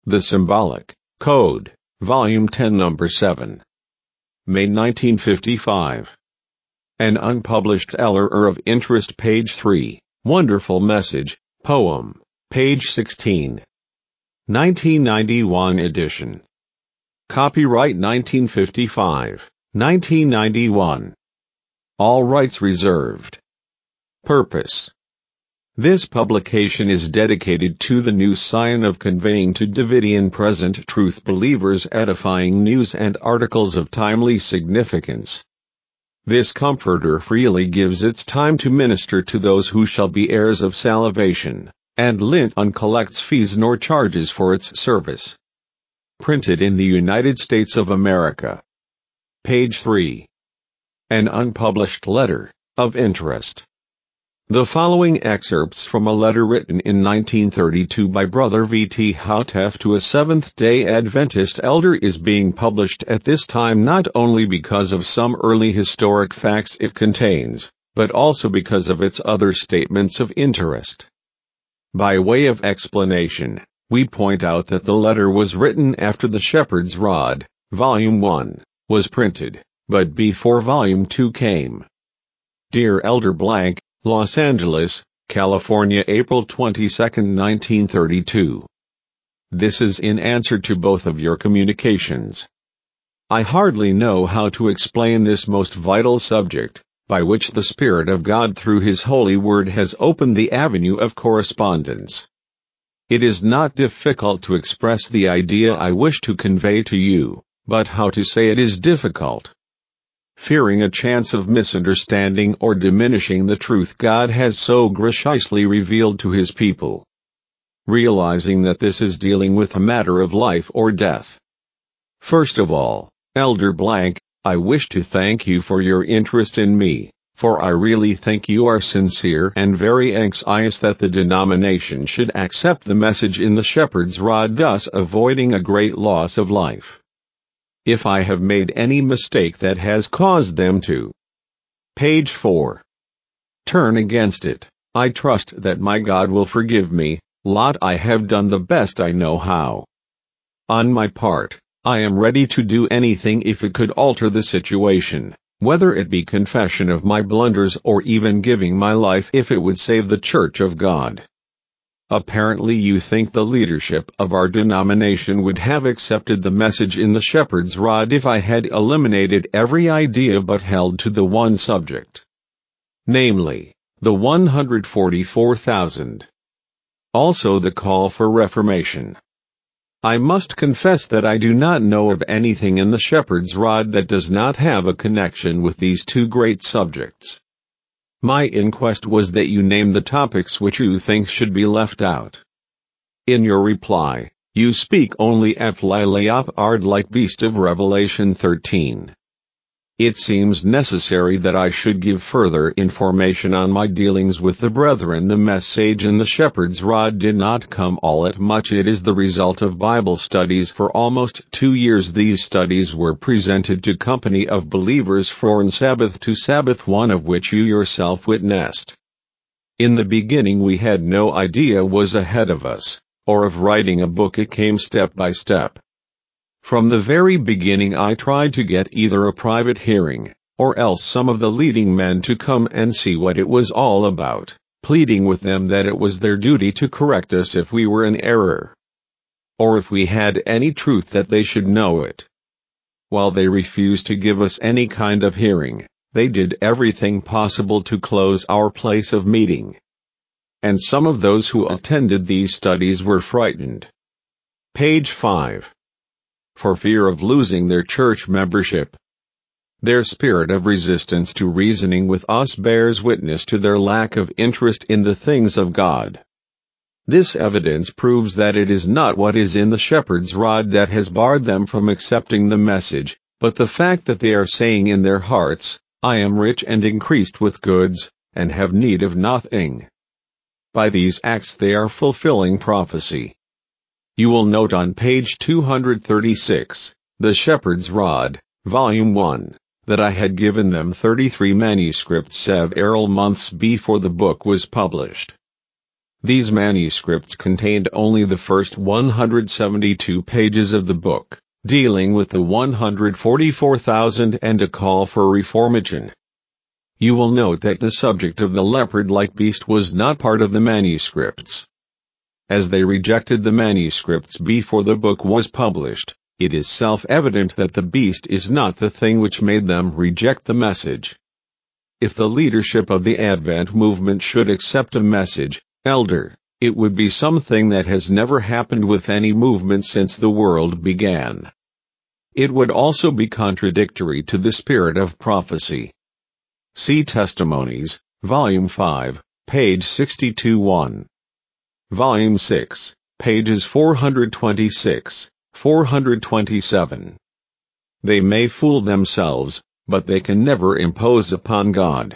The Symbolic Code, Volume 10, Number 7. May 1955. An Unpublished Error of Interest, page 3. Wonderful Message, Poem, page 16. 1991 edition. Copyright 1955, 1991. All rights reserved. Purpose. This publication is dedicated to the new scion of conveying to Davidian present truth believers edifying news and articles of timely significance. This comforter freely gives its time to minister to those who shall be heirs of salvation, and lint uncollects fees nor charges for its service. Printed in the United States of America. Page 3. An Unpublished Letter of Interest. The following excerpts from a letter written in 1932 by Brother V.T. Houteff to a Seventh-day Adventist elder is being published at this time not only because of some early historic facts it contains, but also because of its other statements of interest. By way of explanation, we point out that the letter was written after The Shepherd's Rod, Volume 1, was printed, but before Volume 2 came. Dear Elder Blank, Los Angeles, California, April 22, 1932. This is in answer to both of your communications. I hardly know how to explain this most vital subject, by which the Spirit of God through His holy word has opened the avenue of correspondence. It is not difficult to express the idea I wish to convey to you, but how to say it is difficult. Fearing a chance of misunderstanding or diminishing the truth God has so graciously revealed to His people. Realizing that this is dealing with a matter of life or death. First of all, Elder Blank, I wish to thank you for your interest in me, for I really think you are sincere and very anxious that the denomination should accept the message in the Shepherd's Rod, thus avoiding a great loss of life. If I have made any mistake that has caused them to page 4. Turn against it, I trust that my God will forgive me. I have done the best I know how. On my part, I am ready to do anything if it could alter the situation, whether it be confession of my blunders or even giving my life if it would save the Church of God. Apparently you think the leadership of our denomination would have accepted the message in the Shepherd's Rod if I had eliminated every idea but held to the one subject. Namely, the 144,000. Also the call for reformation. I must confess that I do not know of anything in the Shepherd's Rod that does not have a connection with these two great subjects. My inquest was that you name the topics which you think should be left out. In your reply, you speak only of leopard like beast of Revelation 13. It seems necessary that I should give further information on my dealings with the brethren. The message in the Shepherd's Rod did not come all at much. It is the result of Bible studies for almost 2 years. These studies were presented to company of believers from Sabbath to Sabbath, one of which you yourself witnessed. In the beginning we had no idea was ahead of us, or of writing a book. It came step by step. From the very beginning I tried to get either a private hearing, or else some of the leading men to come and see what it was all about, pleading with them that it was their duty to correct us if we were in error, or if we had any truth that they should know it. While they refused to give us any kind of hearing, they did everything possible to close our place of meeting. And some of those who attended these studies were frightened. Page 5. For fear of losing their church membership. Their spirit of resistance to reasoning with us bears witness to their lack of interest in the things of God. This evidence proves that it is not what is in the Shepherd's Rod that has barred them from accepting the message, but the fact that they are saying in their hearts, I am rich and increased with goods, and have need of nothing. By these acts they are fulfilling prophecy. You will note on page 236, The Shepherd's Rod, Volume 1, that I had given them 33 manuscripts several months before the book was published. These manuscripts contained only the first 172 pages of the book, dealing with the 144,000 and a call for reformation. You will note that the subject of the leopard-like beast was not part of the manuscripts. As they rejected the manuscripts before the book was published, it is self-evident that the beast is not the thing which made them reject the message. If the leadership of the Advent movement should accept a message, elder, it would be something that has never happened with any movement since the world began. It would also be contradictory to the spirit of prophecy. See Testimonies, Volume 5, page 62-1. Volume 6, pages 426, 427. They may fool themselves, but they can never impose upon God.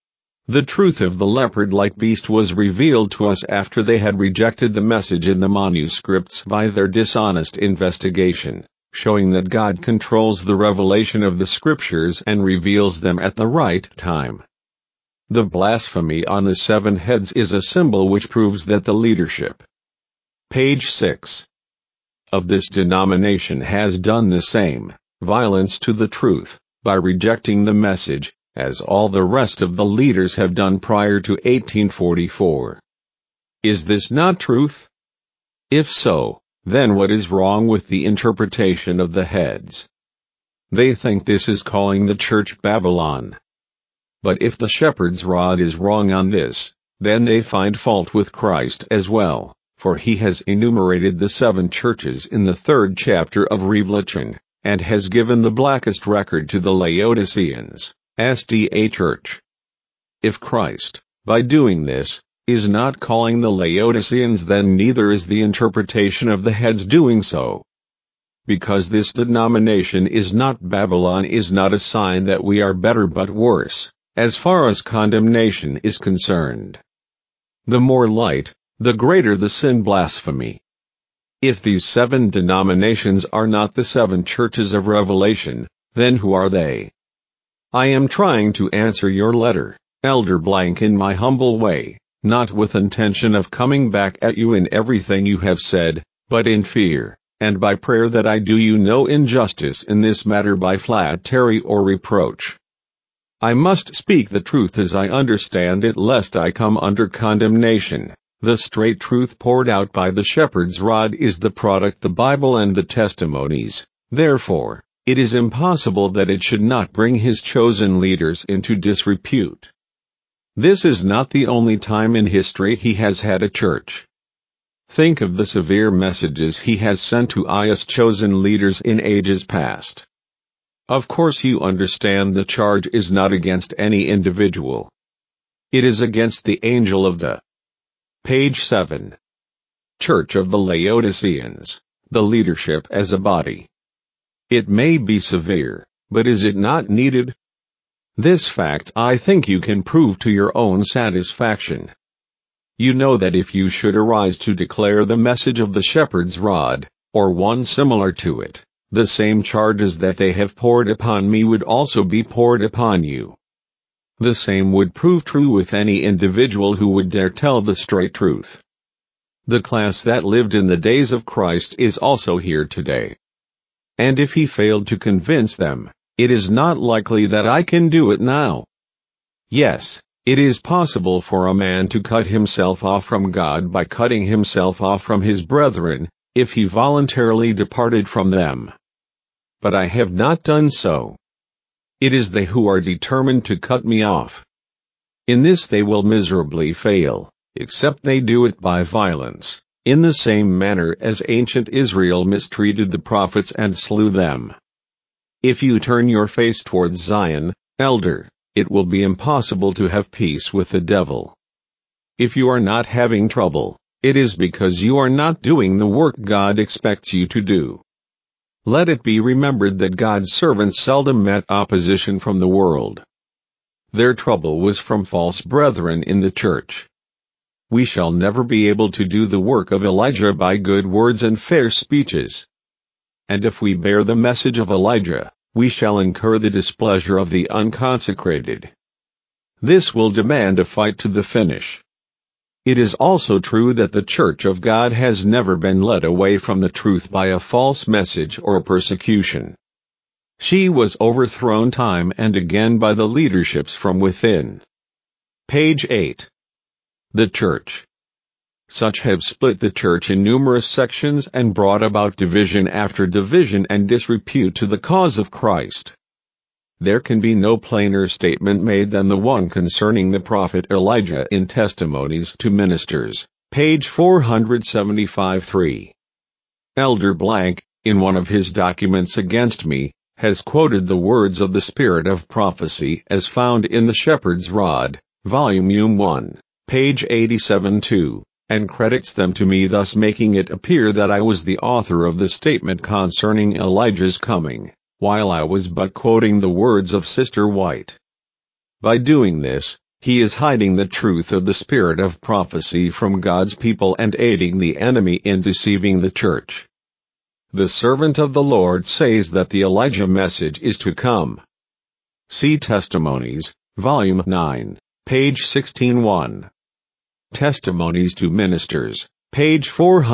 The truth of the leopard-like beast was revealed to us after they had rejected the message in the manuscripts by their dishonest investigation, showing that God controls the revelation of the Scriptures and reveals them at the right time. The blasphemy on the 7 heads is a symbol which proves that the leadership, page 6, of this denomination has done the same violence to the truth, by rejecting the message, as all the rest of the leaders have done prior to 1844. Is this not truth? If so, then what is wrong with the interpretation of the heads? They think this is calling the church Babylon. But if the shepherd's rod is wrong on this, then they find fault with Christ as well, for he has enumerated the 7 churches in the 3rd chapter of Revelation, and has given the blackest record to the Laodiceans, SDA Church. If Christ, by doing this, is not calling the Laodiceans, then neither is the interpretation of the heads doing so. Because this denomination is not Babylon is not a sign that we are better but worse, as far as condemnation is concerned. The more light, the greater the sin blasphemy. If these 7 denominations are not the 7 churches of Revelation, then who are they? I am trying to answer your letter, Elder Blank, in my humble way, not with intention of coming back at you in everything you have said, but in fear, and by prayer that I do you no injustice in this matter by flattery or reproach. I must speak the truth as I understand it, lest I come under condemnation. The straight truth poured out by the shepherd's rod is the product the Bible and the testimonies. Therefore, it is impossible that it should not bring his chosen leaders into disrepute. This is not the only time in history he has had a church. Think of the severe messages he has sent to his chosen leaders in ages past. Of course you understand the charge is not against any individual. It is against the angel of the page 7. Church of the Laodiceans, the leadership as a body. It may be severe, but is it not needed? This fact I think you can prove to your own satisfaction. You know that if you should arise to declare the message of the shepherd's rod, or one similar to it, the same charges that they have poured upon me would also be poured upon you. The same would prove true with any individual who would dare tell the straight truth. The class that lived in the days of Christ is also here today. And if he failed to convince them, it is not likely that I can do it now. Yes, it is possible for a man to cut himself off from God by cutting himself off from his brethren, if he voluntarily departed from them. But I have not done so. It is they who are determined to cut me off. In this they will miserably fail, except they do it by violence, in the same manner as ancient Israel mistreated the prophets and slew them. If you turn your face towards Zion, elder, it will be impossible to have peace with the devil. If you are not having trouble, it is because you are not doing the work God expects you to do. Let it be remembered that God's servants seldom met opposition from the world. Their trouble was from false brethren in the church. We shall never be able to do the work of Elijah by good words and fair speeches. And if we bear the message of Elijah, we shall incur the displeasure of the unconsecrated. This will demand a fight to the finish. It is also true that the Church of God has never been led away from the truth by a false message or persecution. She was overthrown time and again by the leaderships from within. Page 8. The Church. Such have split the Church in numerous sections and brought about division after division and disrepute to the cause of Christ. There can be no plainer statement made than the one concerning the prophet Elijah in Testimonies to Ministers, page 475-3. Elder Blank, in one of his documents against me, has quoted the words of the Spirit of Prophecy as found in the Shepherd's Rod, Volume 1, page 87-2, and credits them to me, thus making it appear that I was the author of the statement concerning Elijah's coming, while I was but quoting the words of Sister White. By doing this, he is hiding the truth of the Spirit of Prophecy from God's people and aiding the enemy in deceiving the Church. The servant of the Lord says that the Elijah message is to come. See Testimonies, Volume 9, page 16-1. Testimonies to Ministers, page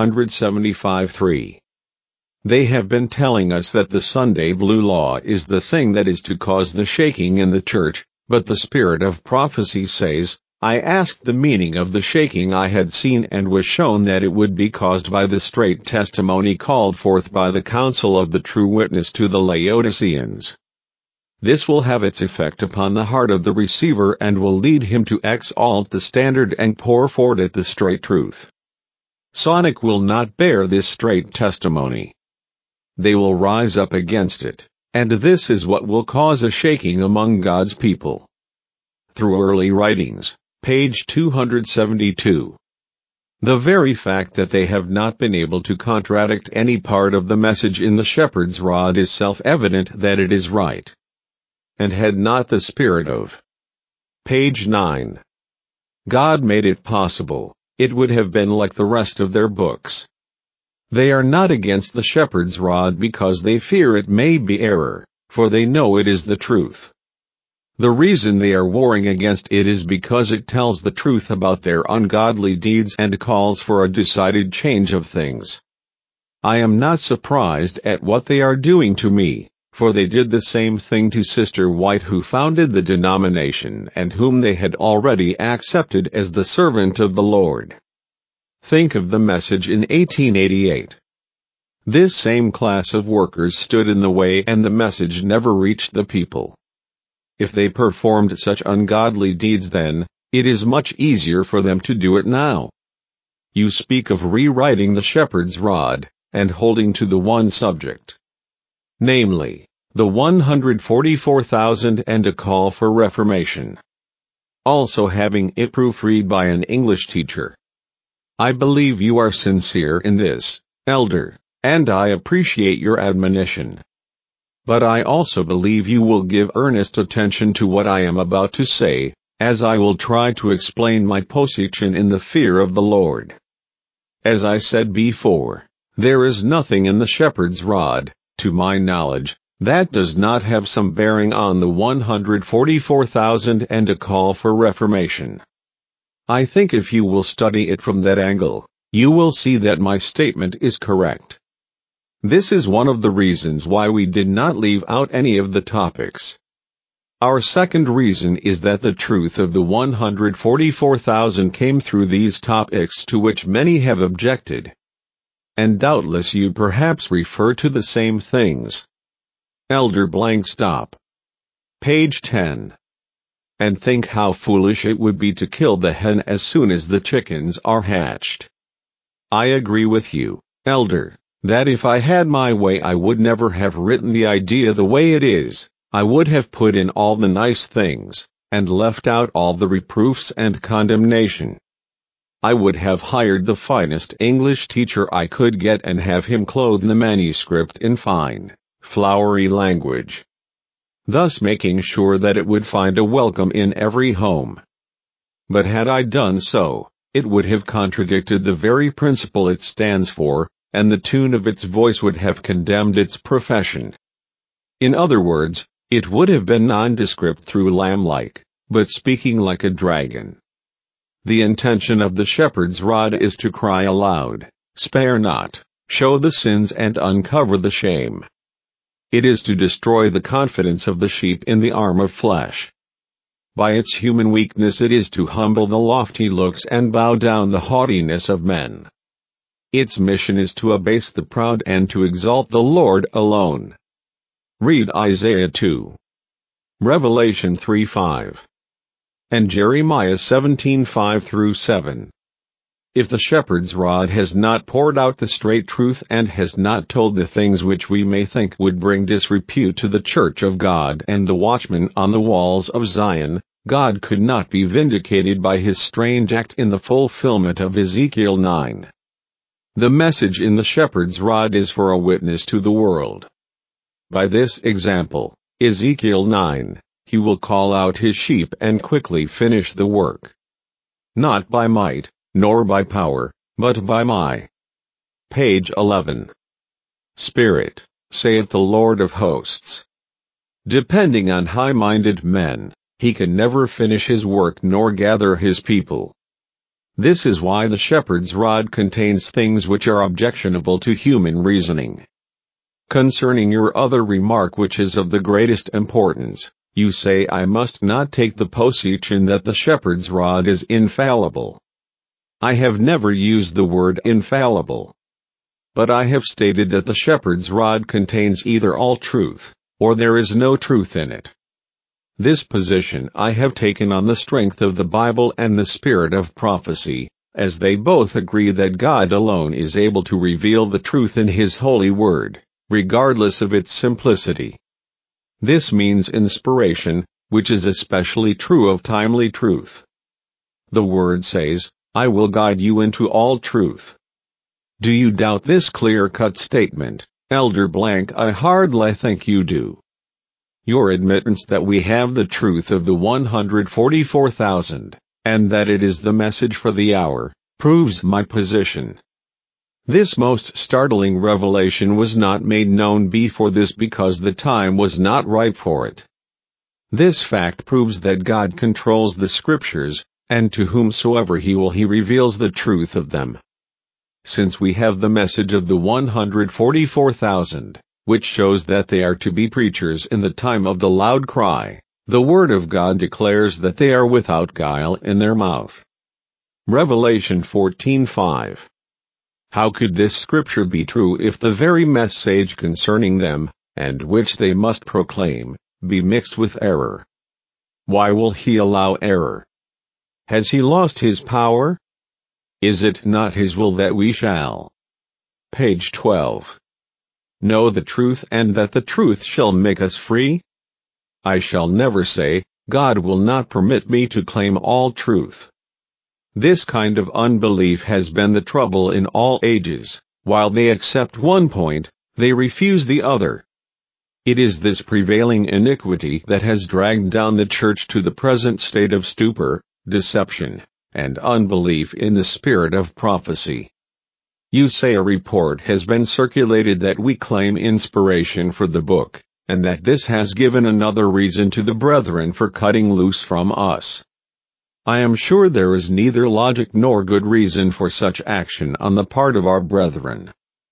475-3. They have been telling us that the Sunday Blue Law is the thing that is to cause the shaking in the Church, but the Spirit of Prophecy says, I asked the meaning of the shaking I had seen and was shown that it would be caused by the straight testimony called forth by the counsel of the true witness to the Laodiceans. This will have its effect upon the heart of the receiver and will lead him to exalt the standard and pour forth it the straight truth. Sonic will not bear this straight testimony. They will rise up against it, and this is what will cause a shaking among God's people. Through Early Writings, page 272. The very fact that they have not been able to contradict any part of the message in the Shepherd's Rod is self-evident that it is right. And had not the Spirit of page 9 God made it possible, it would have been like the rest of their books. They are not against the Shepherd's Rod because they fear it may be error, for they know it is the truth. The reason they are warring against it is because it tells the truth about their ungodly deeds and calls for a decided change of things. I am not surprised at what they are doing to me, for they did the same thing to Sister White, who founded the denomination and whom they had already accepted as the servant of the Lord. Think of the message in 1888. This same class of workers stood in the way and the message never reached the people. If they performed such ungodly deeds then, it is much easier for them to do it now. You speak of rewriting the Shepherd's Rod, and holding to the one subject. Namely, the 144,000 and a call for reformation. Also having it proofread by an English teacher. I believe you are sincere in this, Elder, and I appreciate your admonition. But I also believe you will give earnest attention to what I am about to say, as I will try to explain my position in the fear of the Lord. As I said before, there is nothing in the Shepherd's Rod, to my knowledge, that does not have some bearing on the 144,000 and a call for reformation. I think if you will study it from that angle, you will see that my statement is correct. This is one of the reasons why we did not leave out any of the topics. Our second reason is that the truth of the 144,000 came through these topics to which many have objected. And doubtless you perhaps refer to the same things. Elder Blank Stop. Page 10. And think how foolish it would be to kill the hen as soon as the chickens are hatched. I agree with you, Elder, that if I had my way I would never have written the idea the way it is. I would have put in all the nice things, and left out all the reproofs and condemnation. I would have hired the finest English teacher I could get and have him clothe the manuscript in fine, flowery language, thus making sure that it would find a welcome in every home. But had I done so, it would have contradicted the very principle it stands for, and the tune of its voice would have condemned its profession. In other words, it would have been nondescript through lamb-like, but speaking like a dragon. The intention of the shepherd's rod is to cry aloud, "Spare not, show the sins and uncover the shame." It is to destroy the confidence of the sheep in the arm of flesh. By its human weakness it is to humble the lofty looks and bow down the haughtiness of men. Its mission is to abase the proud and to exalt the Lord alone. Read Isaiah 2, Revelation 3:5, and Jeremiah 17:5-7. If the shepherd's rod has not poured out the straight truth and has not told the things which we may think would bring disrepute to the church of God and the watchmen on the walls of Zion, God could not be vindicated by his strange act in the fulfillment of Ezekiel 9. The message in the shepherd's rod is for a witness to the world. By this example, Ezekiel 9, he will call out his sheep and quickly finish the work. Not by might, nor by power, but by my. Page 11. Spirit, saith the Lord of hosts. Depending on high-minded men, he can never finish his work nor gather his people. This is why the shepherd's rod contains things which are objectionable to human reasoning. Concerning your other remark, which is of the greatest importance, you say I must not take the position that the shepherd's rod is infallible. I have never used the word infallible. But I have stated that the shepherd's rod contains either all truth, or there is no truth in it. This position I have taken on the strength of the Bible and the spirit of prophecy, as they both agree that God alone is able to reveal the truth in His holy word, regardless of its simplicity. This means inspiration, which is especially true of timely truth. The word says, I will guide you into all truth. Do you doubt this clear-cut statement, Elder Blank? I hardly think you do. Your admittance that we have the truth of the 144,000, and that it is the message for the hour, proves my position. This most startling revelation was not made known before this because the time was not ripe for it. This fact proves that God controls the Scriptures, and to whomsoever He will He reveals the truth of them. Since we have the message of the 144,000, which shows that they are to be preachers in the time of the loud cry, the Word of God declares that they are without guile in their mouth. Revelation 14:5. How could this scripture be true if the very message concerning them, and which they must proclaim, be mixed with error? Why will He allow error? Has He lost His power? Is it not His will that we shall? Page 12. Know the truth, and that the truth shall make us free? I shall never say, God will not permit me to claim all truth. This kind of unbelief has been the trouble in all ages. While they accept one point, they refuse the other. It is this prevailing iniquity that has dragged down the church to the present state of stupor, deception, and unbelief in the spirit of prophecy. You say a report has been circulated that we claim inspiration for the book, and that this has given another reason to the brethren for cutting loose from us. I am sure there is neither logic nor good reason for such action on the part of our brethren.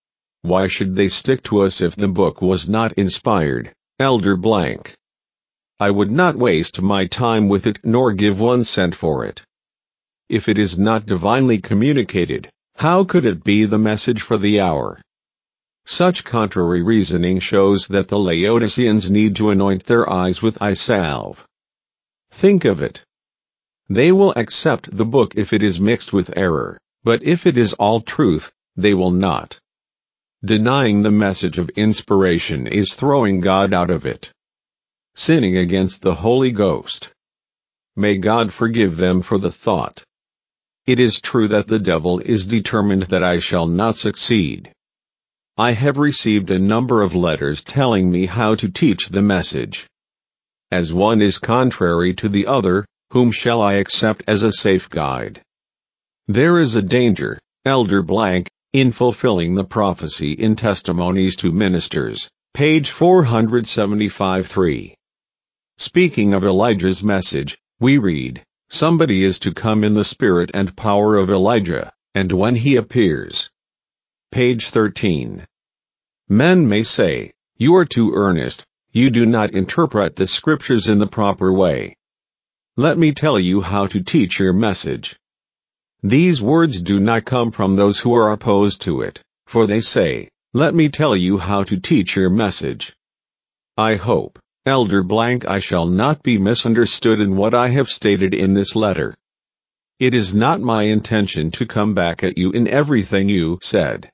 Why should they stick to us if the book was not inspired, Elder Blank? I would not waste my time with it nor give 1 cent for it. If it is not divinely communicated, how could it be the message for the hour? Such contrary reasoning shows that the Laodiceans need to anoint their eyes with eye salve. Think of it. They will accept the book if it is mixed with error, but if it is all truth, they will not. Denying the message of inspiration is throwing God out of it. Sinning against the Holy Ghost. May God forgive them for the thought. It is true that the devil is determined that I shall not succeed. I have received a number of letters telling me how to teach the message. As one is contrary to the other, whom shall I accept as a safe guide? There is a danger, Elder Blank, in fulfilling the prophecy in Testimonies to Ministers, page 475-3. Speaking of Elijah's message, we read, Somebody is to come in the spirit and power of Elijah, and when he appears. Page 13. Men may say, "You are too earnest, you do not interpret the scriptures in the proper way." Let me tell you how to teach your message. These words do not come from those who are opposed to it, for they say, "Let me tell you how to teach your message." I hope, Elder Blank, I shall not be misunderstood in what I have stated in this letter. It is not my intention to come back at you in everything you said.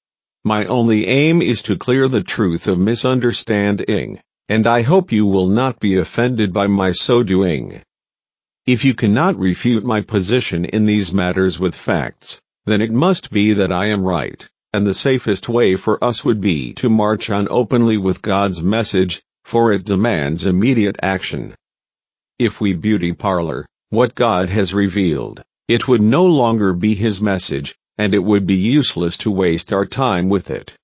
My only aim is to clear the truth of misunderstanding, and I hope you will not be offended by my so doing. If you cannot refute my position in these matters with facts, then it must be that I am right, and the safest way for us would be to march on openly with God's message, for it demands immediate action. If we beauty parlor what God has revealed, it would no longer be His message, and it would be useless to waste our time with it.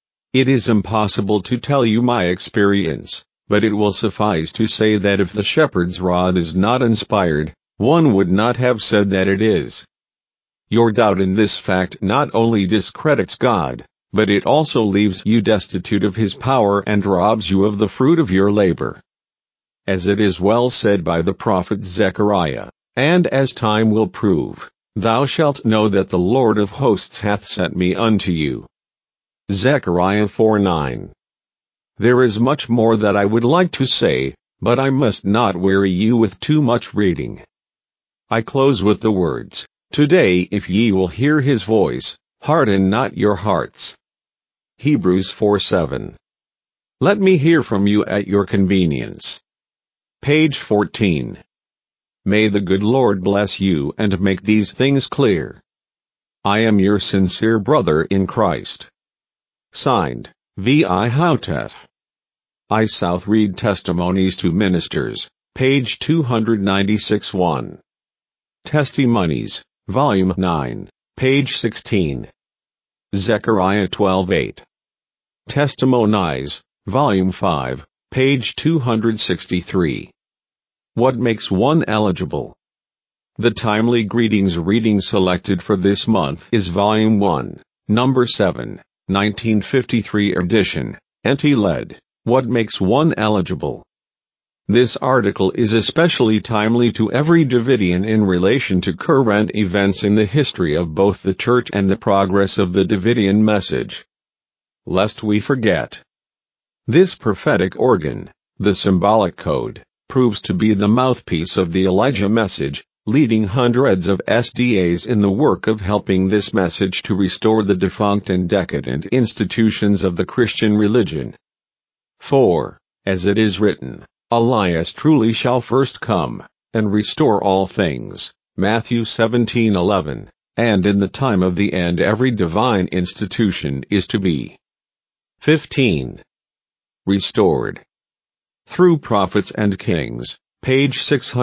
It is impossible to tell you my experience, but it will suffice to say that if the shepherd's rod is not inspired, one would not have said that it is. Your doubt in this fact not only discredits God, but it also leaves you destitute of His power and robs you of the fruit of your labor. As it is well said by the prophet Zechariah, "And as time will prove, thou shalt know that the Lord of hosts hath sent me unto you." Zechariah 4:9. There is much more that I would like to say, but I must not weary you with too much reading. I close with the words, "Today if ye will hear His voice, harden not your hearts." Hebrews 4:7. Let me hear from you at your convenience. Page 14. May the good Lord bless you and make these things clear. I am your sincere brother in Christ. Signed, V.I. Houtef. I. South Read Testimonies to Ministers, page 296-1. Testimonies, volume 9, page 16. Zechariah 12:8. Testimonies, volume 5, page 263. What makes one eligible? The timely greetings reading selected for this month is volume 1, number 7, 1953 edition, N.T. Led, What Makes One Eligible? This article is especially timely to every Davidian in relation to current events in the history of both the Church and the progress of the Davidian message. Lest we forget. This prophetic organ, the symbolic code, proves to be the mouthpiece of the Elijah message, leading hundreds of SDAs in the work of helping this message to restore the defunct and decadent institutions of the Christian religion. For, as it is written, Elias truly shall first come, and restore all things, Matthew 17:11, and in the time of the end every divine institution is to be 15. Restored. Through Prophets and Kings, page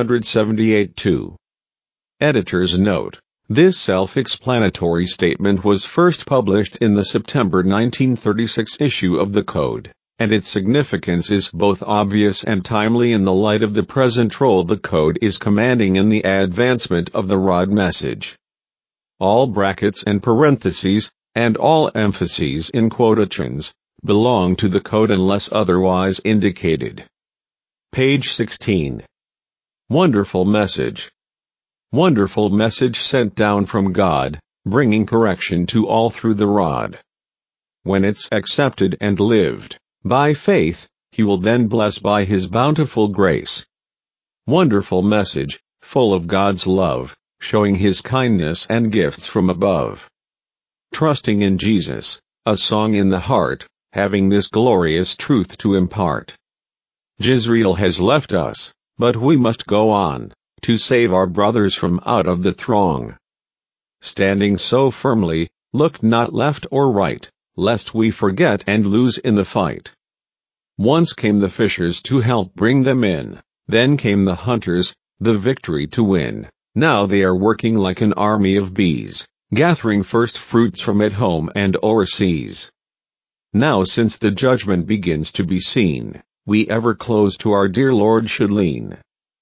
678-2. Editor's note. This self-explanatory statement was first published in the September 1936 issue of the Code, and its significance is both obvious and timely in the light of the present role the Code is commanding in the advancement of the Rod message. All brackets and parentheses, and all emphases in quotations, belong to the Code unless otherwise indicated. Page 16. Wonderful message. Wonderful message sent down from God, bringing correction to all through the Rod. When it's accepted and lived by faith, He will then bless by His bountiful grace. Wonderful message, full of God's love, showing His kindness and gifts from above. Trusting in Jesus, a song in the heart, having this glorious truth to impart. Jezreel has left us, but we must go on, to save our brothers from out of the throng. Standing so firmly, look not left or right, lest we forget and lose in the fight. Once came the fishers to help bring them in, then came the hunters, the victory to win. Now they are working like an army of bees, gathering first fruits from at home and overseas. Now since the judgment begins to be seen, we ever close to our dear Lord should lean.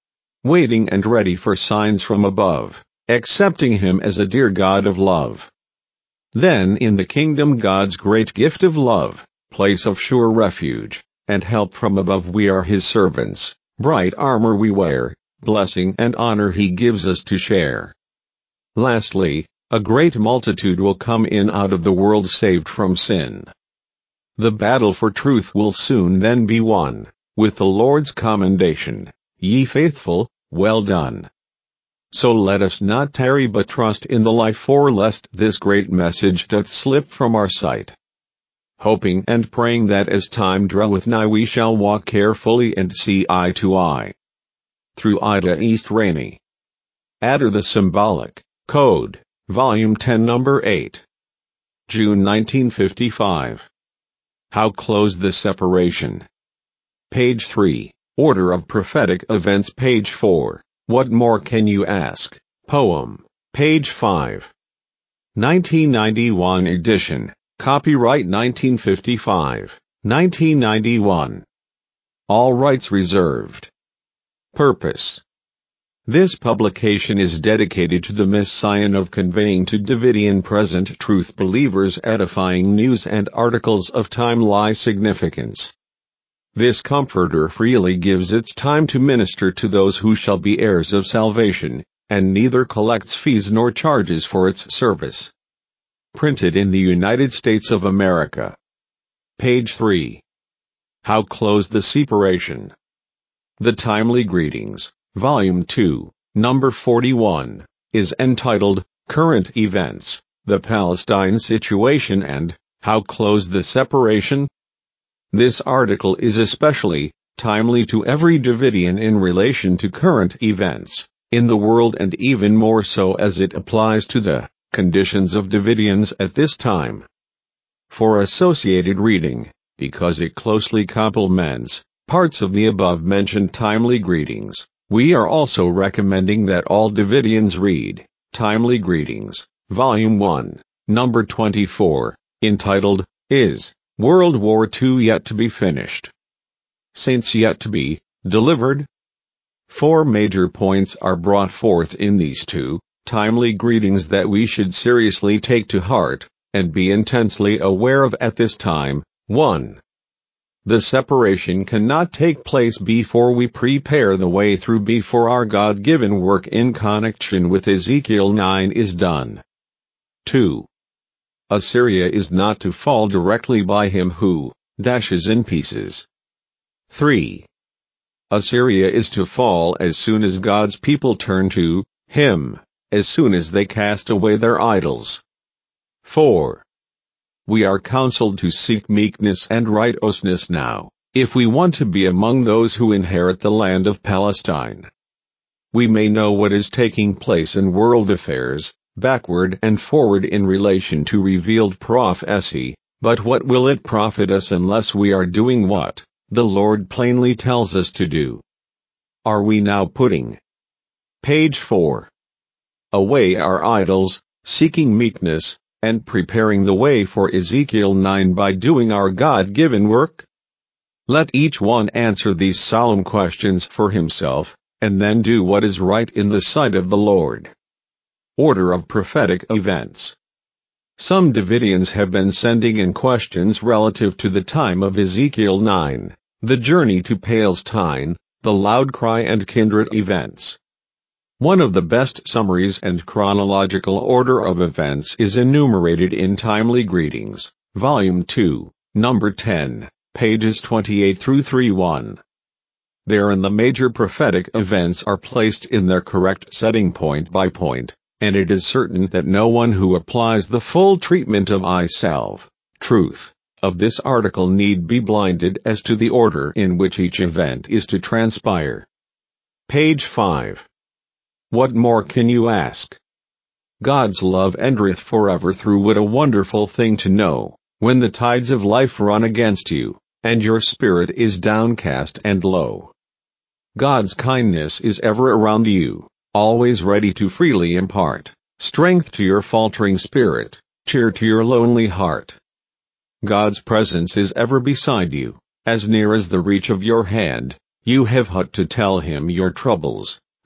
waiting and ready for signs from above, accepting him as a dear God of love. Then in the kingdom God's great gift of love, place of sure refuge, and help from above we are his servants, bright armor we wear, blessing and honor he gives us to share. Lastly, a great multitude will come in out of the world saved from sin. The battle for truth will soon then be won, with the Lord's commendation, ye faithful, well done. So let us not tarry but trust in the life for lest this great message doth slip from our sight. Hoping and praying that as time draweth nigh we shall walk carefully and see eye to eye. Through Ida East Rainey. Adder the Symbolic Code, Volume 10 Number 8. June 1955. How Close the Separation. Page 3, Order of Prophetic Events Page 4, What More Can You Ask? Poem, Page 5. 1991 edition, copyright 1955, 1991. All rights reserved. Purpose. This publication is dedicated to the mission of conveying to Davidian present truth believers edifying news and articles of timely significance. This comforter freely gives its time to minister to those who shall be heirs of salvation, and neither collects fees nor charges for its service. Printed in the United States of America. Page 3. How Close the Separation. The Timely Greetings, Volume 2, Number 41, is entitled, Current Events, the Palestine Situation and How Close the Separation. This article is especially timely to every Davidian in relation to current events in the world and even more so as it applies to the conditions of Davidians at this time. For associated reading, because it closely complements parts of the above-mentioned timely greetings, we are also recommending that all Davidians read Timely Greetings, Volume 1, Number 24, entitled, Is World War II Yet to Be Finished? Saints Yet to Be Delivered? 4 major points are brought forth in these two timely greetings that we should seriously take to heart, and be intensely aware of at this time. 1. The separation cannot take place before we prepare the way through before our God-given work in connection with Ezekiel 9 is done. 2. Assyria is not to fall directly by him who dashes in pieces. 3. Assyria is to fall as soon as God's people turn to him, as soon as they cast away their idols. 4. We are counseled to seek meekness and righteousness now, if we want to be among those who inherit the land of Palestine. We may know what is taking place in world affairs, backward and forward in relation to revealed prophecy, but what will it profit us unless we are doing what the Lord plainly tells us to do? Are we now putting Page 4. Away our idols, seeking meekness, and preparing the way for Ezekiel 9 by doing our God-given work? Let each one answer these solemn questions for himself, and then do what is right in the sight of the Lord. Order of Prophetic Events. Some Davidians have been sending in questions relative to the time of Ezekiel 9, the journey to Palestine, the loud cry and kindred events. One of the best summaries and chronological order of events is enumerated in Timely Greetings, Volume 2, Number 10, pages 28 through 31. Therein the major prophetic events are placed in their correct setting point by point, and it is certain that no one who applies the full treatment of truth, of this article need be blinded as to the order in which each event is to transpire. Page 5. What more can you ask? God's love endureth forever through. What a wonderful thing to know, when the tides of life run against you, and your spirit is downcast and low. God's kindness is ever around you, always ready to freely impart strength to your faltering spirit, cheer to your lonely heart. God's presence is ever beside you, as near as the reach of your hand. You have but to tell him your troubles,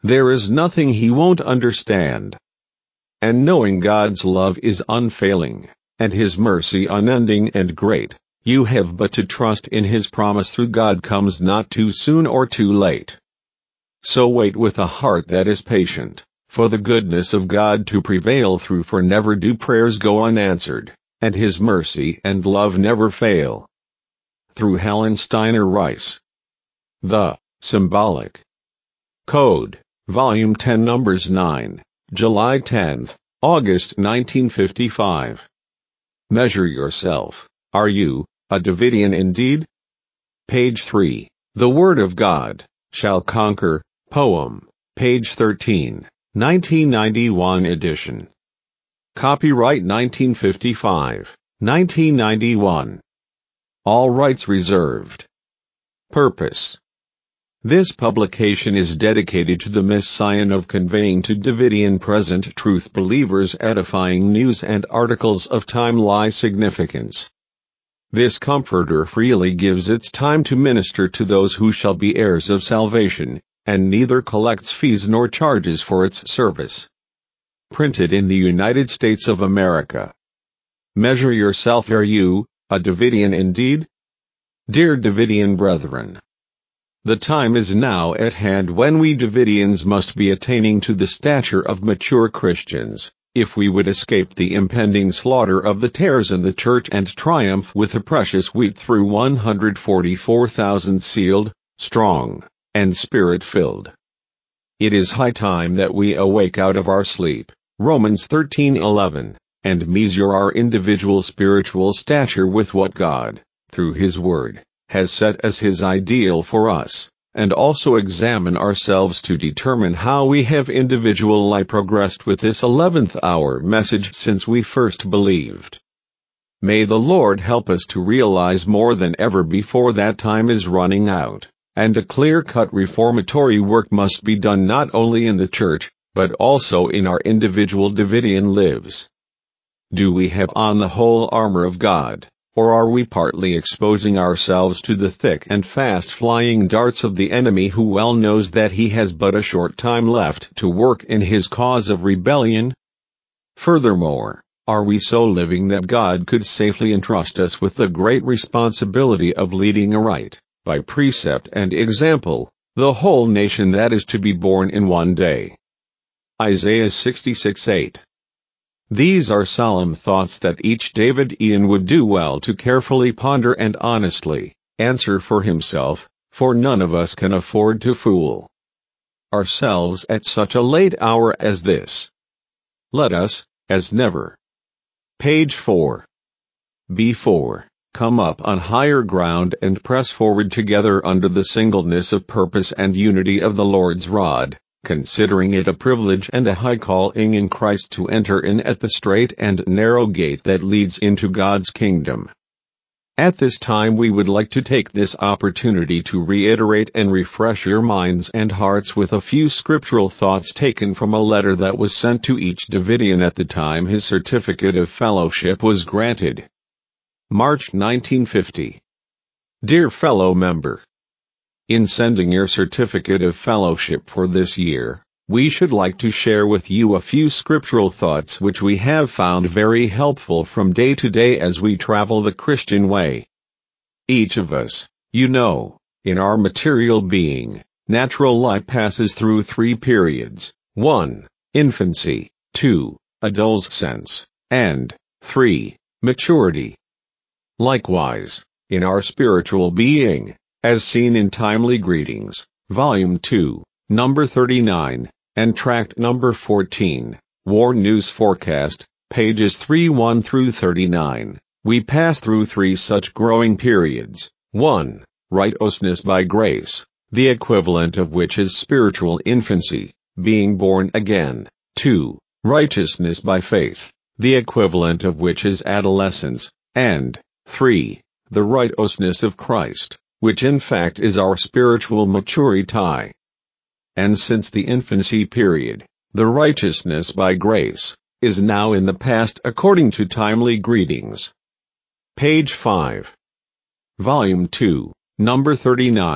There is nothing he won't understand. And knowing God's love is unfailing, and his mercy unending and great, you have but to trust in his promise through God comes not too soon or too late. So wait with a heart that is patient, for the goodness of God to prevail through, for never do prayers go unanswered, and his mercy and love never fail. Through Helen Steiner Rice. The Symbolic Code, Volume 10, Numbers 9, July 10, August 1955. Measure yourself. Are you a Davidian indeed? Page 3. The Word of God Shall Conquer. Poem. Page 13. 1991 edition. Copyright 1955. 1991. All rights reserved. Purpose. This publication is dedicated to the mission of conveying to Davidian present truth believers edifying news and articles of timely significance. This comforter freely gives its time to minister to those who shall be heirs of salvation, and neither collects fees nor charges for its service. Printed in the United States of America. Measure yourself. Are you a Davidian indeed? Dear Davidian brethren, the time is now at hand when we Davidians must be attaining to the stature of mature Christians, if we would escape the impending slaughter of the tares in the church and triumph with the precious wheat through 144,000 sealed, strong, and spirit-filled. It is high time that we awake out of our sleep, Romans 13:11, and measure our individual spiritual stature with what God, through His Word, has set as His ideal for us, and also examine ourselves to determine how we have individually progressed with this 11th hour message since we first believed. May the Lord help us to realize more than ever before that time is running out, and a clear-cut reformatory work must be done not only in the church, but also in our individual Davidian lives. Do we have on the whole armor of God, or are we partly exposing ourselves to the thick and fast-flying darts of the enemy who well knows that he has but a short time left to work in his cause of rebellion? Furthermore, are we so living that God could safely entrust us with the great responsibility of leading aright, by precept and example, the whole nation that is to be born in one day? Isaiah 66:8. These are solemn thoughts that each Davidian would do well to carefully ponder and honestly answer for himself, for none of us can afford to fool ourselves at such a late hour as this. Let us, as never. Page 4. B4. Come up on higher ground and press forward together under the singleness of purpose and unity of the Lord's rod, considering it a privilege and a high calling in Christ to enter in at the straight and narrow gate that leads into God's kingdom. At this time we would like to take this opportunity to reiterate and refresh your minds and hearts with a few scriptural thoughts taken from a letter that was sent to each Davidian at the time his certificate of fellowship was granted. March 1950. Dear fellow member, in sending your certificate of fellowship for this year, we should like to share with you a few scriptural thoughts which we have found very helpful from day to day as we travel the Christian way. Each of us, in our material being, natural life passes through 3 periods: 1. Infancy, 2. Adolescence, and 3. Maturity. Likewise, in our spiritual being, as seen in Timely Greetings, Volume 2, Number 39, and Tract Number 14, War News Forecast, pages 31 through 39, we pass through 3 such growing periods. 1. Righteousness by grace, the equivalent of which is spiritual infancy, being born again. 2. Righteousness by faith, the equivalent of which is adolescence. And 3. The righteousness of Christ, which in fact is our spiritual maturity. And since the infancy period, the righteousness by grace, is now in the past according to Timely Greetings. Page 5. Volume 2, Number 39,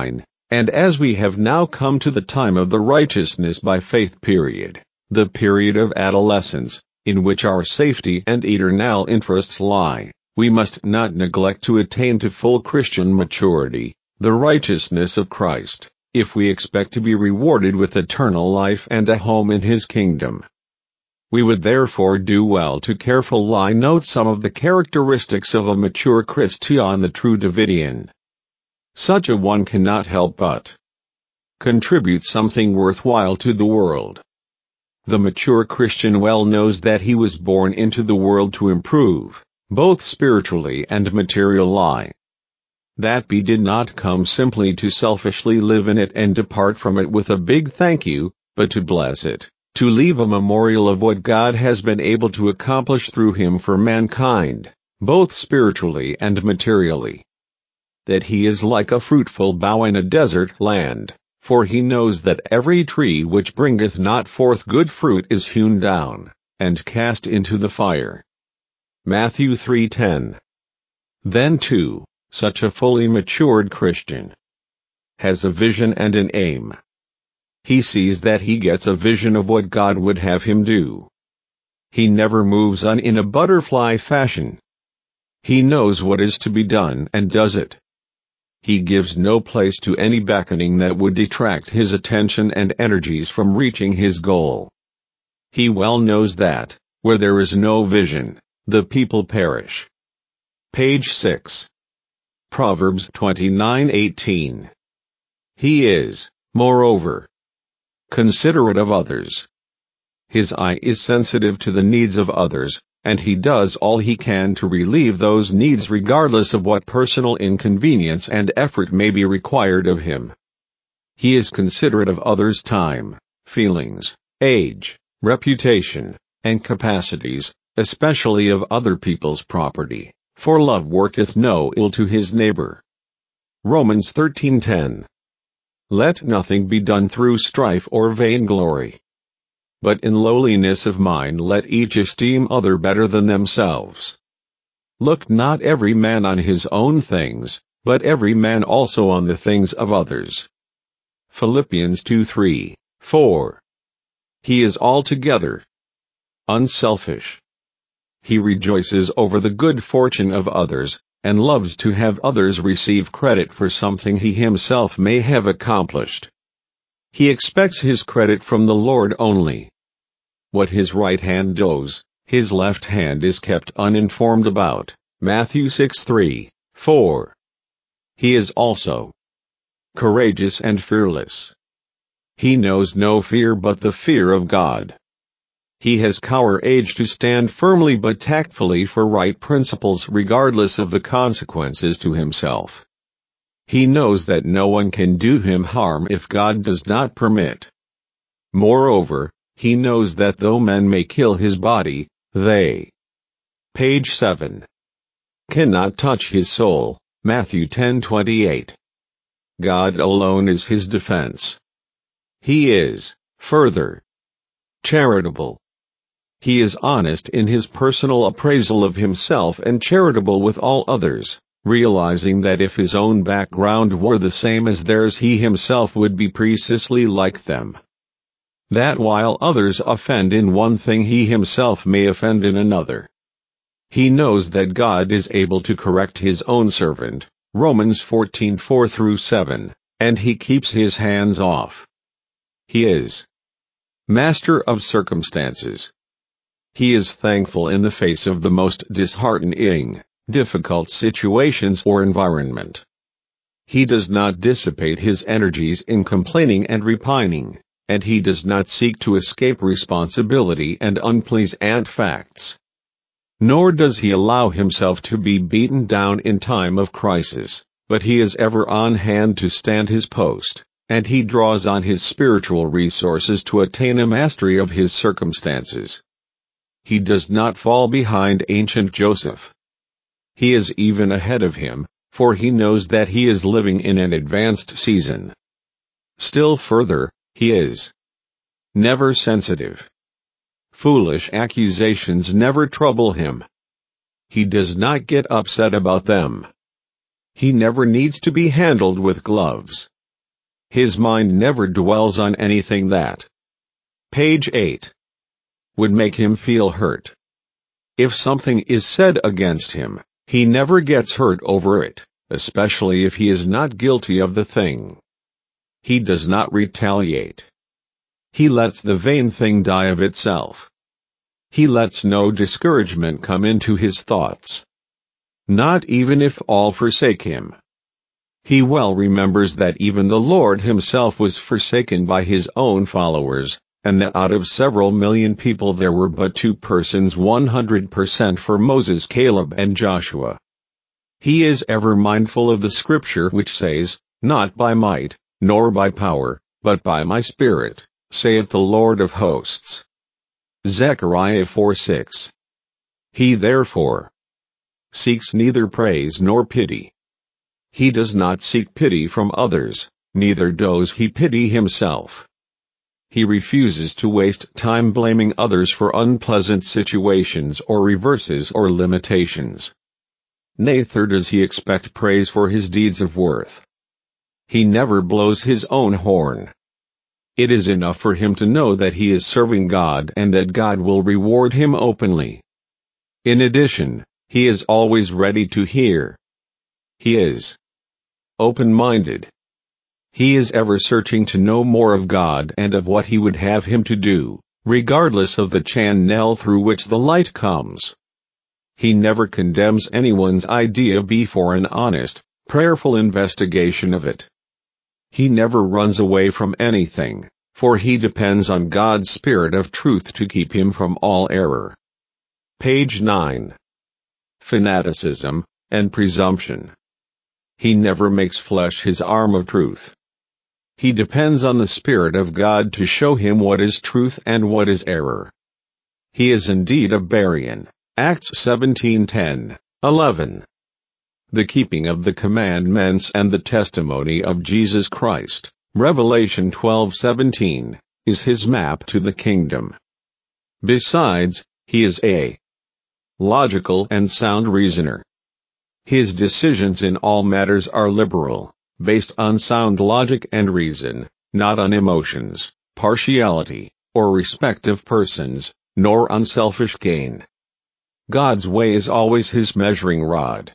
And as we have now come to the time of the righteousness by faith period, the period of adolescence, in which our safety and eternal interests lie, we must not neglect to attain to full Christian maturity, the righteousness of Christ, if we expect to be rewarded with eternal life and a home in His kingdom. We would therefore do well to carefully note some of the characteristics of a mature Christian, the true Davidian. Such a one cannot help but contribute something worthwhile to the world. The mature Christian well knows that he was born into the world to improve, both spiritually and materially. That he did not come simply to selfishly live in it and depart from it with a big thank you, but to bless it, to leave a memorial of what God has been able to accomplish through him for mankind, both spiritually and materially. That he is like a fruitful bough in a desert land, for he knows that every tree which bringeth not forth good fruit is hewn down, and cast into the fire. Matthew 3:10. Then too, such a fully matured Christian has a vision and an aim. He sees that he gets a vision of what God would have him do. He never moves on in a butterfly fashion. He knows what is to be done and does it. He gives no place to any beckoning that would detract his attention and energies from reaching his goal. He well knows that, where there is no vision, the people perish. Page 6. Proverbs 29:18. He is, moreover, considerate of others. His eye is sensitive to the needs of others, and he does all he can to relieve those needs regardless of what personal inconvenience and effort may be required of him. He is considerate of others' time, feelings, age, reputation, and capacities, especially of other people's property, for love worketh no ill to his neighbor. Romans 13:10. Let nothing be done through strife or vainglory, but in lowliness of mind let each esteem other better than themselves. Look not every man on his own things, but every man also on the things of others. Philippians 2:3, 4. He is altogether unselfish. He rejoices over the good fortune of others, and loves to have others receive credit for something he himself may have accomplished. He expects his credit from the Lord only. What his right hand does, his left hand is kept uninformed about. Matthew 6:3, 4. He is also courageous and fearless. He knows no fear but the fear of God. He has courage to stand firmly but tactfully for right principles regardless of the consequences to himself. He knows that no one can do him harm if God does not permit. Moreover, he knows that though men may kill his body, they, page 7, cannot touch his soul. Matthew 10:28. God alone is his defense. He is, further, charitable. He is honest in his personal appraisal of himself and charitable with all others, realizing that if his own background were the same as theirs he himself would be precisely like them. That while others offend in one thing he himself may offend in another. He knows that God is able to correct his own servant, Romans 14:4-7, and he keeps his hands off. He is master of circumstances. He is thankful in the face of the most disheartening, difficult situations or environment. He does not dissipate his energies in complaining and repining, and he does not seek to escape responsibility and unpleasant facts. Nor does he allow himself to be beaten down in time of crisis, but he is ever on hand to stand his post, and he draws on his spiritual resources to attain a mastery of his circumstances. He does not fall behind ancient Joseph. He is even ahead of him, for he knows that he is living in an advanced season. Still further, he is never sensitive. Foolish accusations never trouble him. He does not get upset about them. He never needs to be handled with gloves. His mind never dwells on anything that, page 8, would make him feel hurt. If something is said against him, he never gets hurt over it, especially if he is not guilty of the thing. He does not retaliate. He lets the vain thing die of itself. He lets no discouragement come into his thoughts. Not even if all forsake him. He well remembers that even the Lord himself was forsaken by his own followers, and that out of several million people there were but 2 persons 100% for Moses, Caleb, and Joshua. He is ever mindful of the scripture which says, "Not by might, nor by power, but by my Spirit, saith the Lord of hosts." Zechariah 4:6. He therefore seeks neither praise nor pity. He does not seek pity from others, neither does he pity himself. He refuses to waste time blaming others for unpleasant situations or reverses or limitations. Neither does he expect praise for his deeds of worth. He never blows his own horn. It is enough for him to know that he is serving God and that God will reward him openly. In addition, he is always ready to hear. He is open-minded. He is ever searching to know more of God and of what he would have him to do, regardless of the channel through which the light comes. He never condemns anyone's idea before an honest, prayerful investigation of it. He never runs away from anything, for he depends on God's Spirit of truth to keep him from all error. Page 9. Fanaticism and presumption. He never makes flesh his arm of truth. He depends on the Spirit of God to show him what is truth and what is error. He is indeed a Berean. Acts 17:10, 11. The keeping of the commandments and the testimony of Jesus Christ, Revelation 12:17, is his map to the kingdom. Besides, he is a logical and sound reasoner. His decisions in all matters are liberal, based on sound logic and reason, not on emotions, partiality, or respect of persons, nor on selfish gain. God's way is always his measuring rod.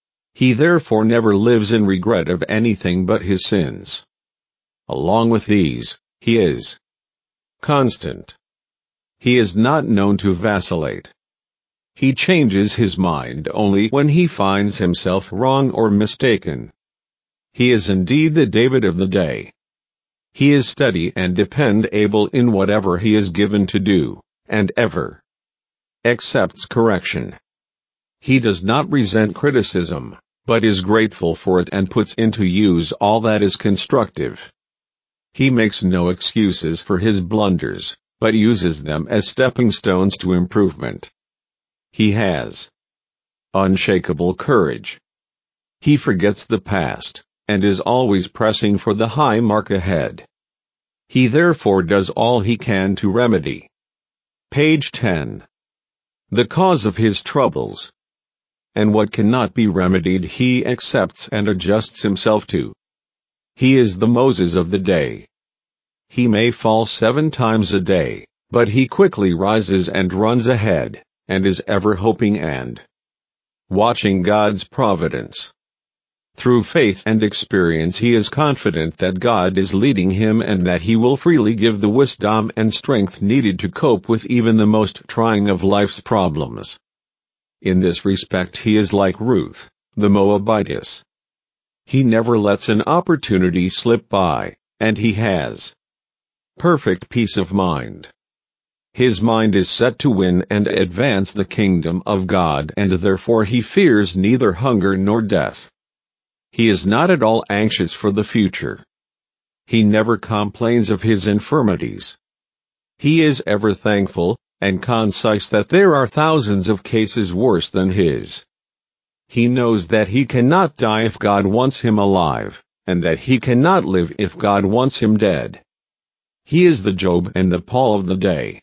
He therefore never lives in regret of anything but his sins. Along with these, he is constant. He is not known to vacillate. He changes his mind only when he finds himself wrong or mistaken. He is indeed the David of the day. He is steady and dependable in whatever he is given to do, and ever accepts correction. He does not resent criticism, but is grateful for it and puts into use all that is constructive. He makes no excuses for his blunders, but uses them as stepping stones to improvement. He has unshakable courage. He forgets the past, and is always pressing for the high mark ahead. He therefore does all he can to remedy. Page 10. The cause of his troubles. And what cannot be remedied he accepts and adjusts himself to. He is the Moses of the day. He may fall 7 times a day, but he quickly rises and runs ahead, and is ever hoping and watching God's providence. Through faith and experience he is confident that God is leading him and that he will freely give the wisdom and strength needed to cope with even the most trying of life's problems. In this respect he is like Ruth, the Moabitess. He never lets an opportunity slip by, and he has perfect peace of mind. His mind is set to win and advance the kingdom of God, and therefore he fears neither hunger nor death. He is not at all anxious for the future. He never complains of his infirmities. He is ever thankful and concise that there are thousands of cases worse than his. He knows that he cannot die if God wants him alive, and that he cannot live if God wants him dead. He is the Job and the Paul of the day.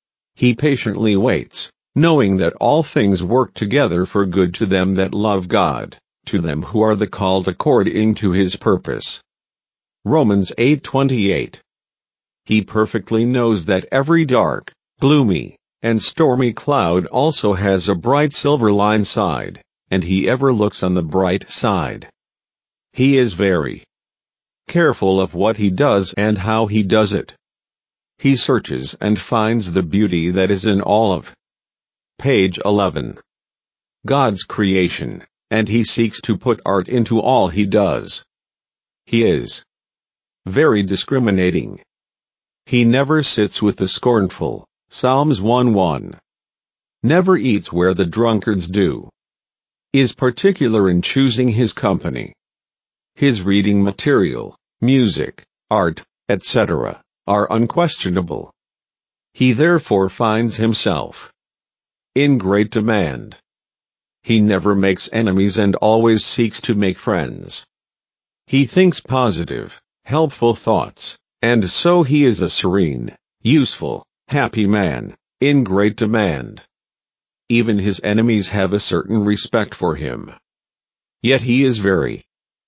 He patiently waits, knowing that all things work together for good to them that love God, to them who are the called according to his purpose. Romans 8:28. He perfectly knows that every dark, gloomy, and stormy cloud also has a bright silver line side, and he ever looks on the bright side. He is very careful of what he does and how he does it. He searches and finds the beauty that is in all of page 11. God's creation, and he seeks to put art into all he does. He is very discriminating. He never sits with the scornful, Psalms 1:1. Never eats where the drunkards do. Is particular in choosing his company. His reading material, music, art, etc., are unquestionable. He therefore finds himself in great demand. He never makes enemies and always seeks to make friends. He thinks positive, helpful thoughts, and so he is a serene, useful, happy man, in great demand. Even his enemies have a certain respect for him. Yet he is very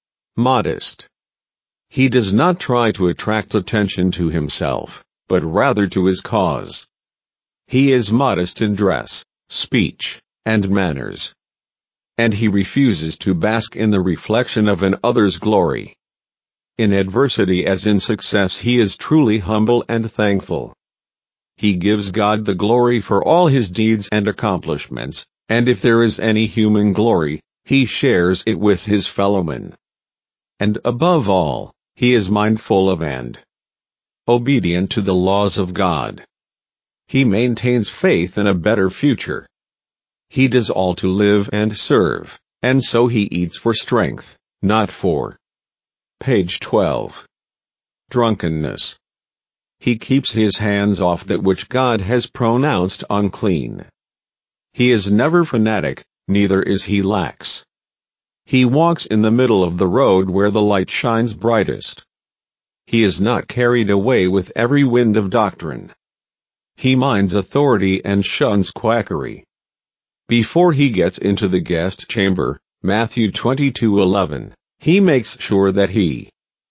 modest. He does not try to attract attention to himself, but rather to his cause. He is modest in dress, speech, and manners. And he refuses to bask in the reflection of another's glory. In adversity as in success he is truly humble and thankful. He gives God the glory for all his deeds and accomplishments, and if there is any human glory, he shares it with his fellowmen. And above all, he is mindful of and obedient to the laws of God. He maintains faith in a better future. He does all to live and serve, and so he eats for strength, not for page 12. Drunkenness. He keeps his hands off that which God has pronounced unclean. He is never fanatic, neither is he lax. He walks in the middle of the road where the light shines brightest. He is not carried away with every wind of doctrine. He minds authority and shuns quackery. Before he gets into the guest chamber, Matthew 22:11, he makes sure that he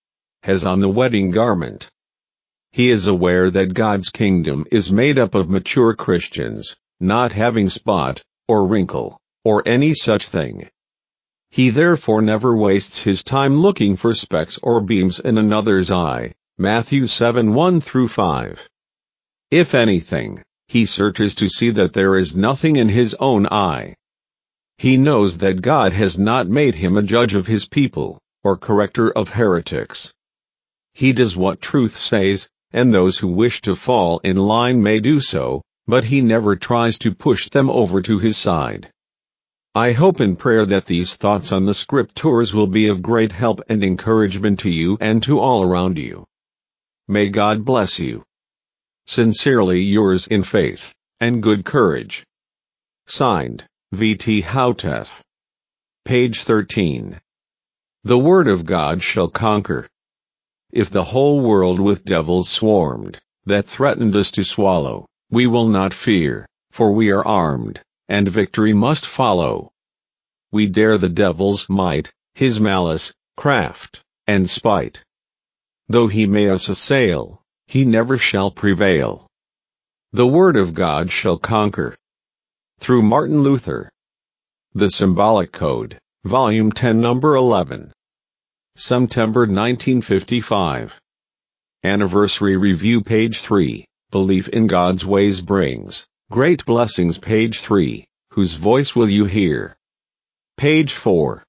has on the wedding garment. He is aware that God's kingdom is made up of mature Christians, not having spot, or wrinkle, or any such thing. He therefore never wastes his time looking for specks or beams in another's eye, Matthew 7:1-5. If anything, he searches to see that there is nothing in his own eye. He knows that God has not made him a judge of his people, or corrector of heretics. He does what truth says, and those who wish to fall in line may do so, but he never tries to push them over to his side. I hope in prayer that these thoughts on the scriptures will be of great help and encouragement to you and to all around you. May God bless you. Sincerely yours in faith and good courage. Signed, V.T. Houteff. Page 13. The word of God shall conquer. If the whole world with devils swarmed, that threatened us to swallow, we will not fear, for we are armed, and victory must follow. We dare the devil's might, his malice, craft, and spite. Though he may us assail, he never shall prevail. The word of God shall conquer. Through Martin Luther. The Symbolic Code, Volume 10, Number 11. September 1955. Anniversary Review, page 3. Belief in God's ways brings great blessings, page 3. Whose voice will you hear? Page 4.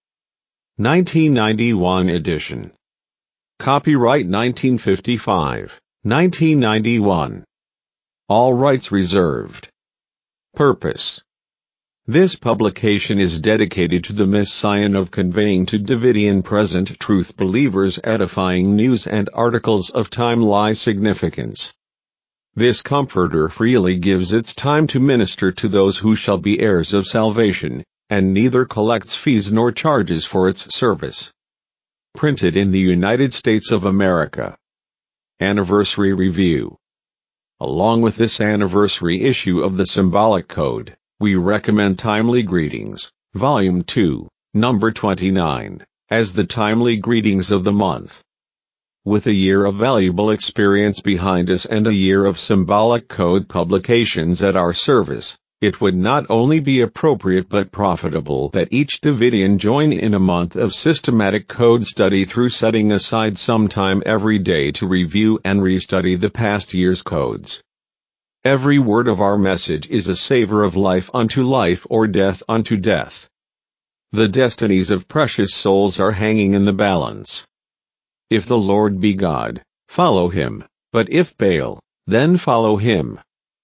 1991 edition. Copyright 1955, 1991. All rights reserved. Purpose. This publication is dedicated to the mission of conveying to Davidian present truth believers edifying news and articles of timely significance. This comforter freely gives its time to minister to those who shall be heirs of salvation, and neither collects fees nor charges for its service. Printed in the United States of America. Anniversary Review. Along with this anniversary issue of the Symbolic Code, we recommend Timely Greetings, Volume 2, Number 29, as the timely greetings of the month. With a year of valuable experience behind us and a year of symbolic code publications at our service, it would not only be appropriate but profitable that each Davidian join in a month of systematic code study through setting aside some time every day to review and restudy the past year's codes. Every word of our message is a savor of life unto life or death unto death. The destinies of precious souls are hanging in the balance. If the Lord be God, follow him, but if Baal, then follow him.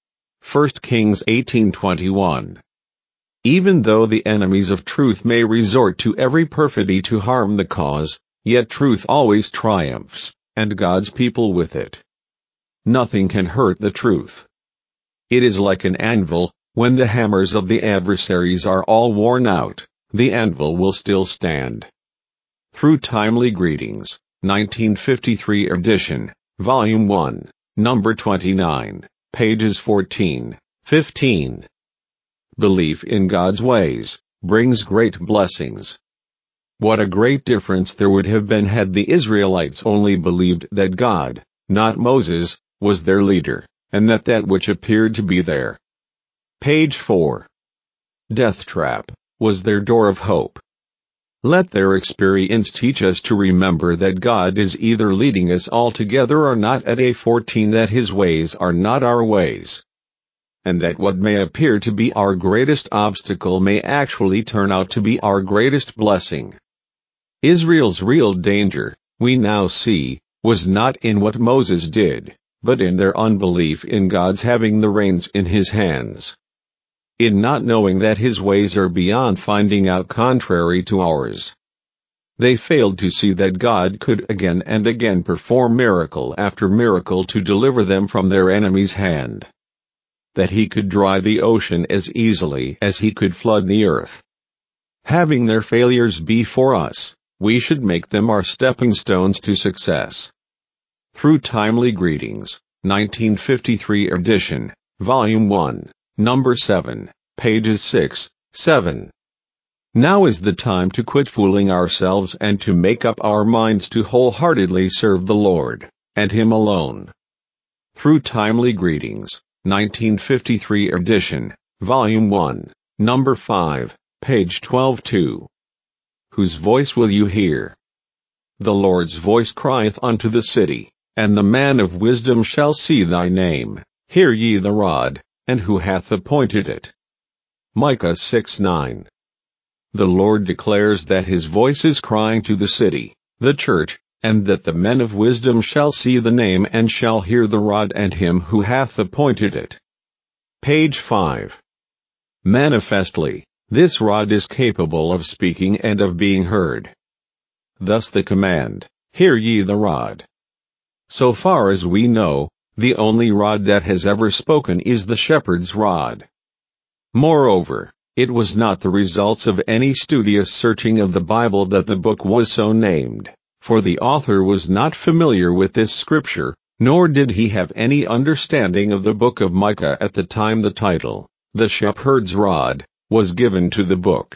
1 Kings 18:21. Even though the enemies of truth may resort to every perfidy to harm the cause, yet truth always triumphs, and God's people with it. Nothing can hurt the truth. It is like an anvil, when the hammers of the adversaries are all worn out, the anvil will still stand. Through Timely Greetings, 1953 edition, Volume 1, Number 29, pages 14, 15. Belief in God's ways brings great blessings. What a great difference there would have been had the Israelites only believed that God, not Moses, was their leader, and that which appeared to be there. Page 4. Death trap was their door of hope. Let their experience teach us to remember that God is either leading us altogether or not, at A14 that his ways are not our ways, and that what may appear to be our greatest obstacle may actually turn out to be our greatest blessing. Israel's real danger, we now see, was not in what Moses did, but in their unbelief in God's having the reins in his hands. In not knowing that his ways are beyond finding out contrary to ours. They failed to see that God could again and again perform miracle after miracle to deliver them from their enemy's hand. That he could dry the ocean as easily as he could flood the earth. Having their failures be for us, we should make them our stepping stones to success. Through Timely Greetings, 1953 edition, Volume 1, Number 7, pages 6, 7. Now is the time to quit fooling ourselves and to make up our minds to wholeheartedly serve the Lord, and him alone. Through Timely Greetings, 1953 edition, Volume 1, Number 5, page 12-2. Whose voice will you hear? The Lord's voice crieth unto the city, and the man of wisdom shall see thy name. Hear ye the rod, and who hath appointed it? Micah 6:9. The Lord declares that his voice is crying to the city, the church, and that the men of wisdom shall see the name and shall hear the rod and him who hath appointed it. Page 5. Manifestly, this rod is capable of speaking and of being heard. Thus the command, hear ye the rod. So far as we know, the only rod that has ever spoken is the shepherd's rod. Moreover, it was not the results of any studious searching of the Bible that the book was so named, for the author was not familiar with this scripture, nor did he have any understanding of the book of Micah at the time the title, The Shepherd's Rod, was given to the book.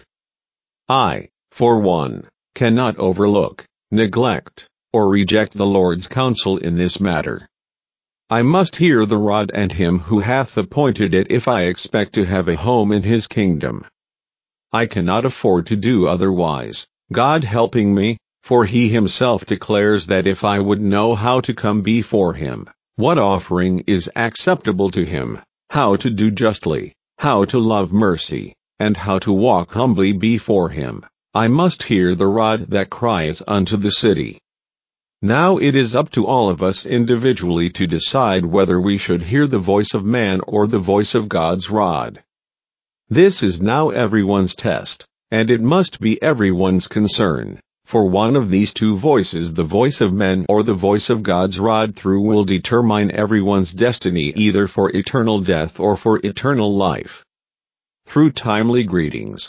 I, for one, cannot overlook, neglect, or reject the Lord's counsel in this matter. I must hear the rod and him who hath appointed it if I expect to have a home in his kingdom. I cannot afford to do otherwise, God helping me, for he himself declares that if I would know how to come before him, what offering is acceptable to him, how to do justly, how to love mercy, and how to walk humbly before him, I must hear the rod that crieth unto the city. Now it is up to all of us individually to decide whether we should hear the voice of man or the voice of God's rod. This is now everyone's test, and it must be everyone's concern, for one of these two voices, the voice of men or the voice of God's rod through, will determine everyone's destiny either for eternal death or for eternal life. Through Timely Greetings,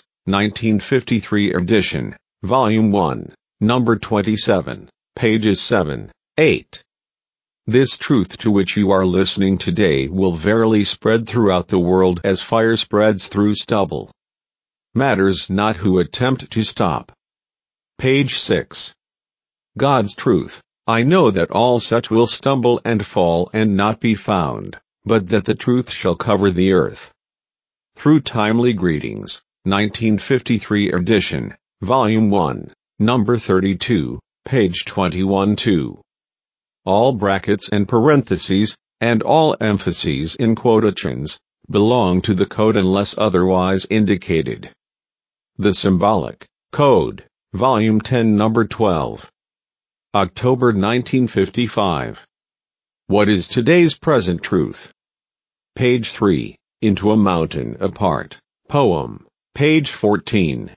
1953 edition, Volume 1, Number 27. Pages 7, 8. This truth to which you are listening today will verily spread throughout the world as fire spreads through stubble. Matters not who attempt to stop. Page 6. God's truth, I know that all such will stumble and fall and not be found, but that the truth shall cover the earth. Through Timely Greetings, 1953 edition, Volume 1, Number 32, page 21-2. All brackets and parentheses, and all emphases in quotations, belong to the code unless otherwise indicated. The Symbolic Code, Volume 10, Number 12. October 1955. What is today's present truth? Page 3, Into a Mountain Apart, Poem, page 14.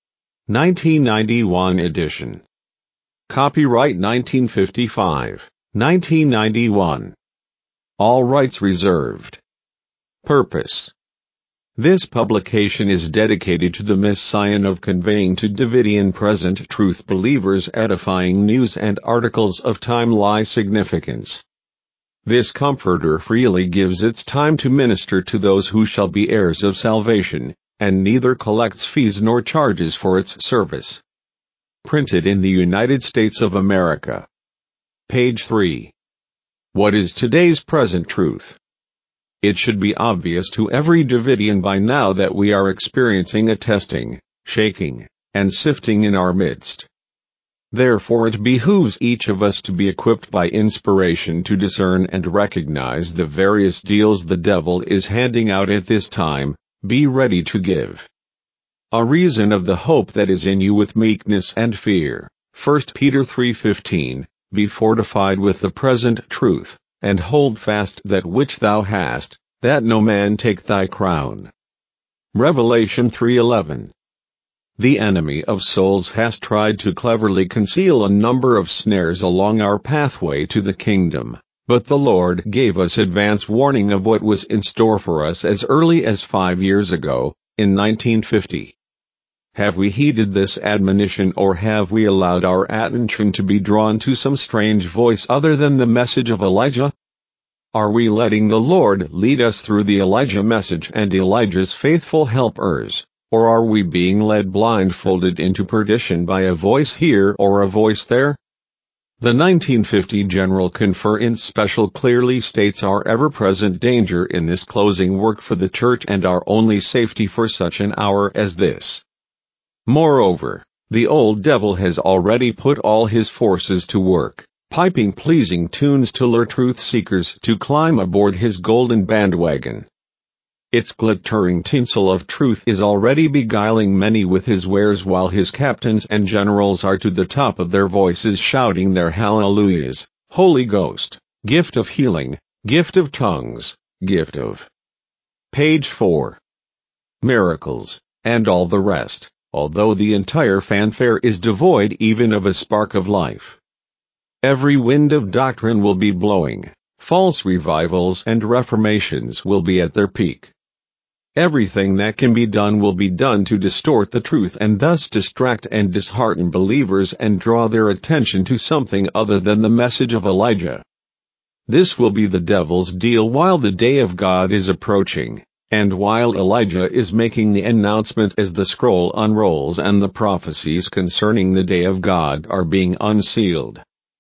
1991 edition. Copyright 1955, 1991. All rights reserved. Purpose. This publication is dedicated to the mission of conveying to Davidian present truth believers edifying news and articles of timely significance. This comforter freely gives its time to minister to those who shall be heirs of salvation, and neither collects fees nor charges for its service. Printed in the United States of America. Page 3. What is today's present truth? It should be obvious to every Davidian by now that we are experiencing a testing, shaking, and sifting in our midst. Therefore it behooves each of us to be equipped by inspiration to discern and recognize the various deals the devil is handing out at this time. Be ready to give a reason of the hope that is in you with meekness and fear. 1 Peter 3:15. Be fortified with the present truth, and hold fast that which thou hast, that no man take thy crown. Revelation 3:11. The enemy of souls has tried to cleverly conceal a number of snares along our pathway to the kingdom, but the Lord gave us advance warning of what was in store for us as early as 5 years ago, in 1950. Have we heeded this admonition, or have we allowed our attention to be drawn to some strange voice other than the message of Elijah? Are we letting the Lord lead us through the Elijah message and Elijah's faithful helpers, or are we being led blindfolded into perdition by a voice here or a voice there? The 1950 General Conference Special clearly states our ever-present danger in this closing work for the church and our only safety for such an hour as this. Moreover, the old devil has already put all his forces to work, piping pleasing tunes to lure truth seekers to climb aboard his golden bandwagon. Its glittering tinsel of truth is already beguiling many with his wares, while his captains and generals are to the top of their voices shouting their hallelujahs, Holy Ghost, gift of healing, gift of tongues, gift of. Page 4. Miracles, and all the rest, although the entire fanfare is devoid even of a spark of life. Every wind of doctrine will be blowing, false revivals and reformations will be at their peak. Everything that can be done will be done to distort the truth and thus distract and dishearten believers and draw their attention to something other than the message of Elijah. This will be the devil's deal while the day of God is approaching, and while Elijah is making the announcement as the scroll unrolls and the prophecies concerning the day of God are being unsealed.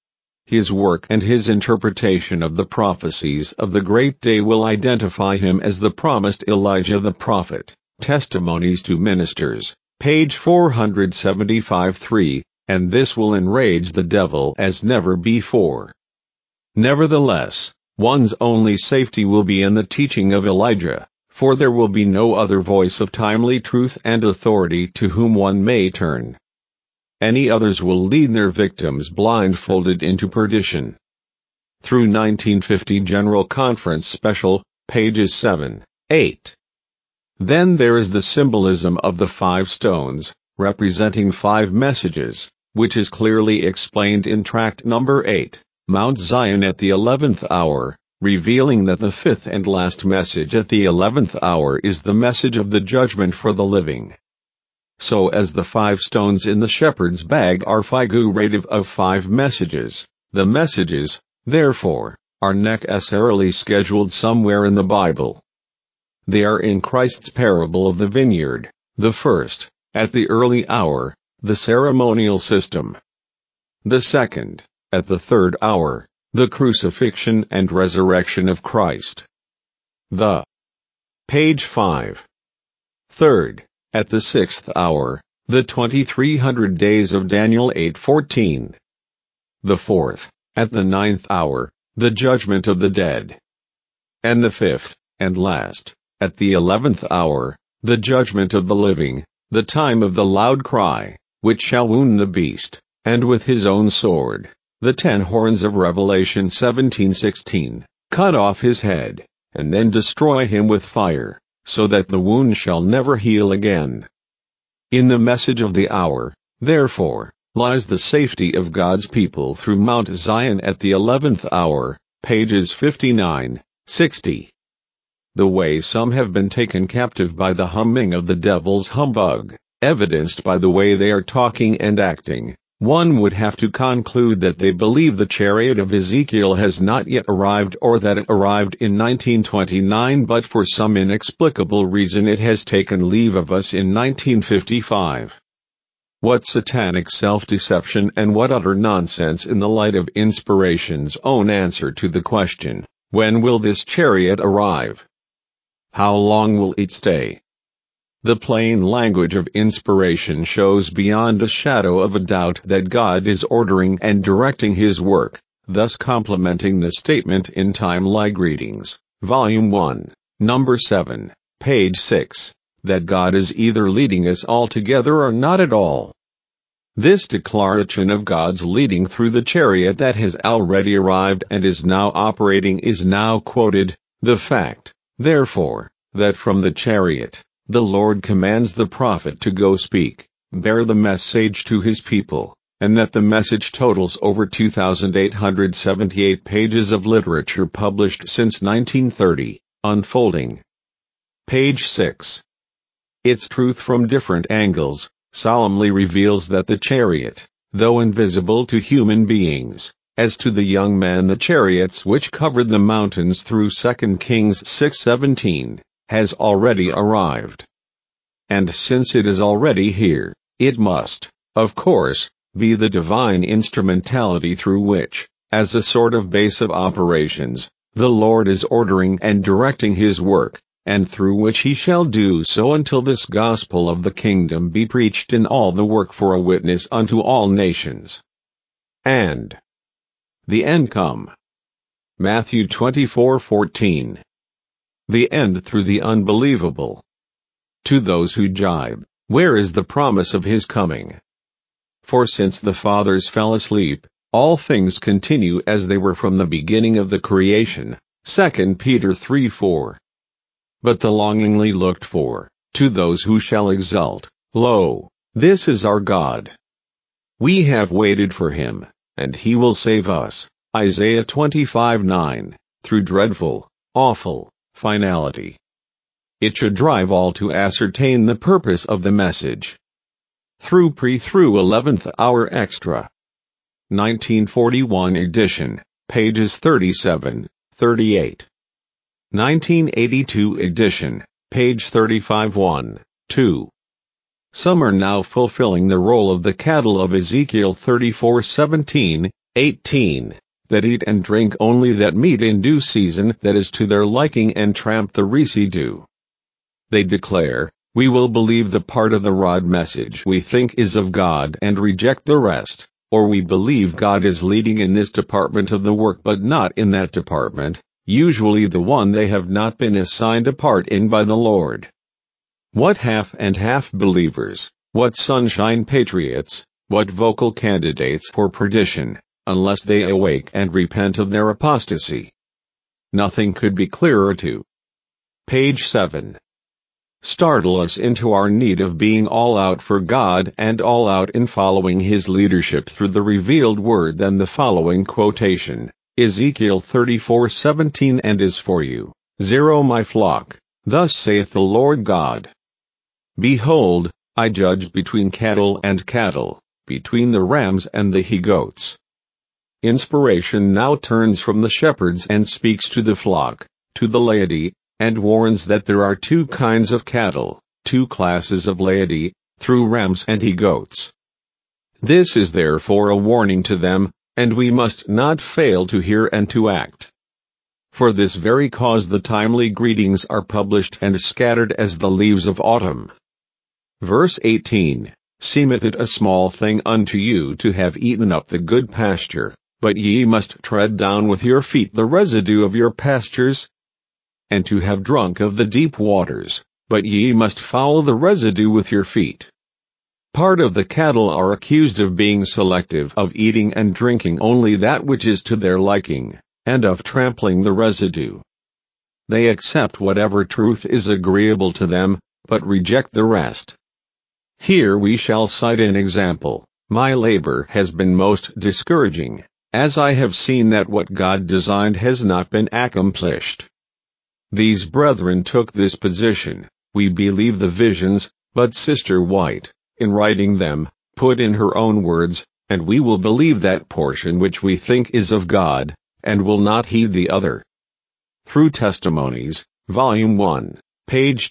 His work and his interpretation of the prophecies of the great day will identify him as the promised Elijah the prophet. Testimonies to Ministers, page 475-3, and this will enrage the devil as never before. Nevertheless, one's only safety will be in the teaching of Elijah, for there will be no other voice of timely truth and authority to whom one may turn. Any others will lead their victims blindfolded into perdition. Through 1950 General Conference Special, pages 7, 8. Then there is the symbolism of the 5 stones, representing 5 messages, which is clearly explained in tract number 8, Mount Zion at the 11th hour, revealing that the 5th and last message at the 11th hour is the message of the judgment for the living. So as the 5 stones in the shepherd's bag are figurative of 5 messages, the messages, therefore, are necessarily scheduled somewhere in the Bible. They are in Christ's parable of the vineyard, the first, at the early hour, the ceremonial system. The second, At the third hour, the crucifixion and resurrection of Christ. Page 5. Third, at the sixth hour, the 2300 days of Daniel 8:14. The fourth, at the ninth hour, the judgment of the dead. And the fifth, and last, at the 11th hour, the judgment of the living, the time of the loud cry, which shall wound the beast, and with his own sword, the 10 horns of Revelation 17:16, cut off his head, and then destroy him with fire, so that the wound shall never heal again. In the message of the hour, therefore, lies the safety of God's people through Mount Zion at the 11th hour, pages 59, 60. The way some have been taken captive by the humming of the devil's humbug, evidenced by the way they are talking and acting, one would have to conclude that they believe the chariot of Ezekiel has not yet arrived, or that it arrived in 1929 but for some inexplicable reason it has taken leave of us in 1955. What satanic self-deception and what utter nonsense in the light of inspiration's own answer to the question, when will this chariot arrive? How long will it stay? The plain language of inspiration shows beyond a shadow of a doubt that God is ordering and directing His work, thus complementing the statement in Time-like Readings, Volume 1, Number 7, page 6, that God is either leading us all together or not at all. This declaration of God's leading through the chariot that has already arrived and is now operating is now quoted, the fact, therefore, that from the chariot, the Lord commands the prophet to go speak, bear the message to his people, and that the message totals over 2,878 pages of literature published since 1930, unfolding. Page 6. Its truth from different angles solemnly reveals that the chariot, though invisible to human beings, as to the young man the chariots which covered the mountains through 2 Kings 6:17, has already arrived. And since it is already here, it must, of course, be the divine instrumentality through which, as a sort of base of operations, the Lord is ordering and directing His work, and through which He shall do so until this gospel of the kingdom be preached in all the work for a witness unto all nations. And the end come. Matthew 24:14. The end through the unbelievable. To those who jibe, where is the promise of His coming? For since the fathers fell asleep, all things continue as they were from the beginning of the creation. 2 Peter 3:4. But the longingly looked for, to those who shall exult, lo, this is our God. We have waited for Him, and He will save us. Isaiah 25:9, through dreadful, awful finality. It should drive all to ascertain the purpose of the message. Through 11th hour extra. 1941 edition, pages 37, 38. 1982 edition, page 35 1, 2. Some are now fulfilling the role of the cattle of Ezekiel 34:17, 18. That eat and drink only that meat in due season that is to their liking and tramp the residue. They declare, we will believe the part of the rod message we think is of God and reject the rest, or we believe God is leading in this department of the work but not in that department, usually the one they have not been assigned a part in by the Lord. What half and half believers, what sunshine patriots, what vocal candidates for perdition, unless they awake and repent of their apostasy. Nothing could be clearer to. Page 7. Startle us into our need of being all out for God and all out in following His leadership through the revealed word than the following quotation, Ezekiel 34:17 and is for you, 0 my flock, thus saith the Lord God. Behold, I judge between cattle and cattle, between the rams and the he-goats. Inspiration now turns from the shepherds and speaks to the flock, to the laity, and warns that there are two kinds of cattle, two classes of laity, through rams and he-goats. This is therefore a warning to them, and we must not fail to hear and to act. For this very cause the timely greetings are published and scattered as the leaves of autumn. Verse 18, Seemeth it a small thing unto you to have eaten up the good pasture, but ye must tread down with your feet the residue of your pastures? And to have drunk of the deep waters, but ye must foul the residue with your feet. Part of the cattle are accused of being selective, of eating and drinking only that which is to their liking, and of trampling the residue. They accept whatever truth is agreeable to them, but reject the rest. Here we shall cite an example. My labor has been most discouraging, as I have seen that what God designed has not been accomplished. These brethren took this position. We believe the visions, but Sister White, in writing them, put in her own words, and we will believe that portion which we think is of God, and will not heed the other. Through Testimonies, Volume 1, page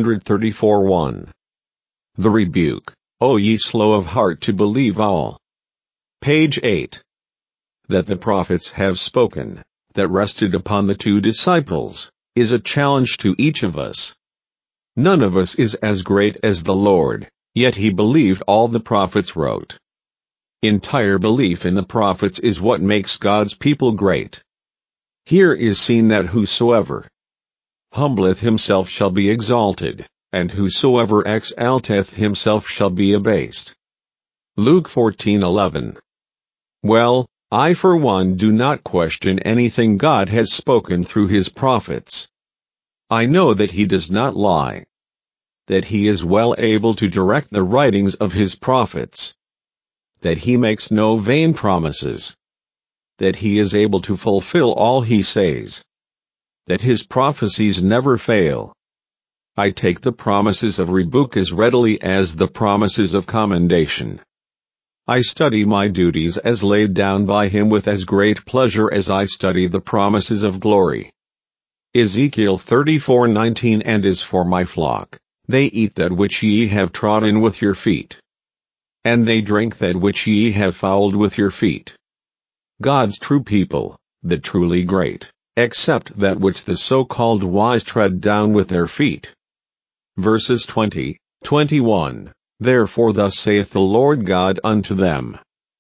234-1. The Rebuke, O ye slow of heart to believe all. Page 8. That the prophets have spoken, that rested upon the 2 disciples, is a challenge to each of us. None of us is as great as the Lord, yet he believed all the prophets wrote. Entire belief in the prophets is what makes God's people great. Here is seen that whosoever humbleth himself shall be exalted, and whosoever exalteth himself shall be abased. Luke 14:11. Well, I for one do not question anything God has spoken through his prophets. I know that he does not lie, that he is well able to direct the writings of his prophets, that he makes no vain promises, that he is able to fulfill all he says, that his prophecies never fail. I take the promises of rebuke as readily as the promises of commendation. I study my duties as laid down by him with as great pleasure as I study the promises of glory. Ezekiel 34:19. And as for my flock, they eat that which ye have trodden with your feet, and they drink that which ye have fouled with your feet. God's true people, the truly great, accept that which the so-called wise tread down with their feet. Verses 20, 21. Therefore thus saith the Lord God unto them,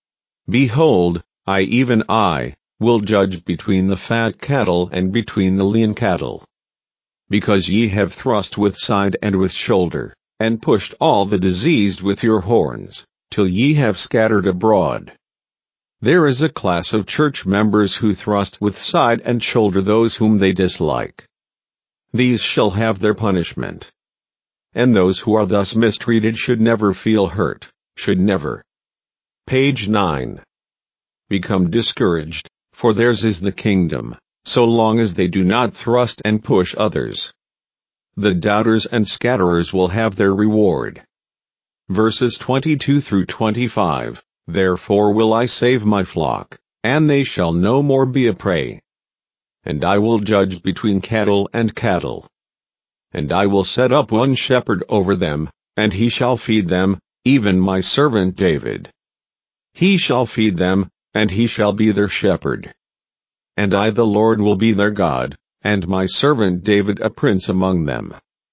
Behold, I even I, will judge between the fat cattle and between the lean cattle. Because ye have thrust with side and with shoulder, and pushed all the diseased with your horns, till ye have scattered abroad. There is a class of church members who thrust with side and shoulder those whom they dislike. These shall have their punishment. And those who are thus mistreated should never feel hurt, should never. Page 9. Become discouraged, for theirs is the kingdom, so long as they do not thrust and push others. The doubters and scatterers will have their reward. Verses 22 through 25. Therefore will I save my flock, and they shall no more be a prey. And I will judge between cattle and cattle. And I will set up one shepherd over them, and he shall feed them, even my servant David. He shall feed them, and he shall be their shepherd. And I the Lord will be their God, and my servant David a prince among them.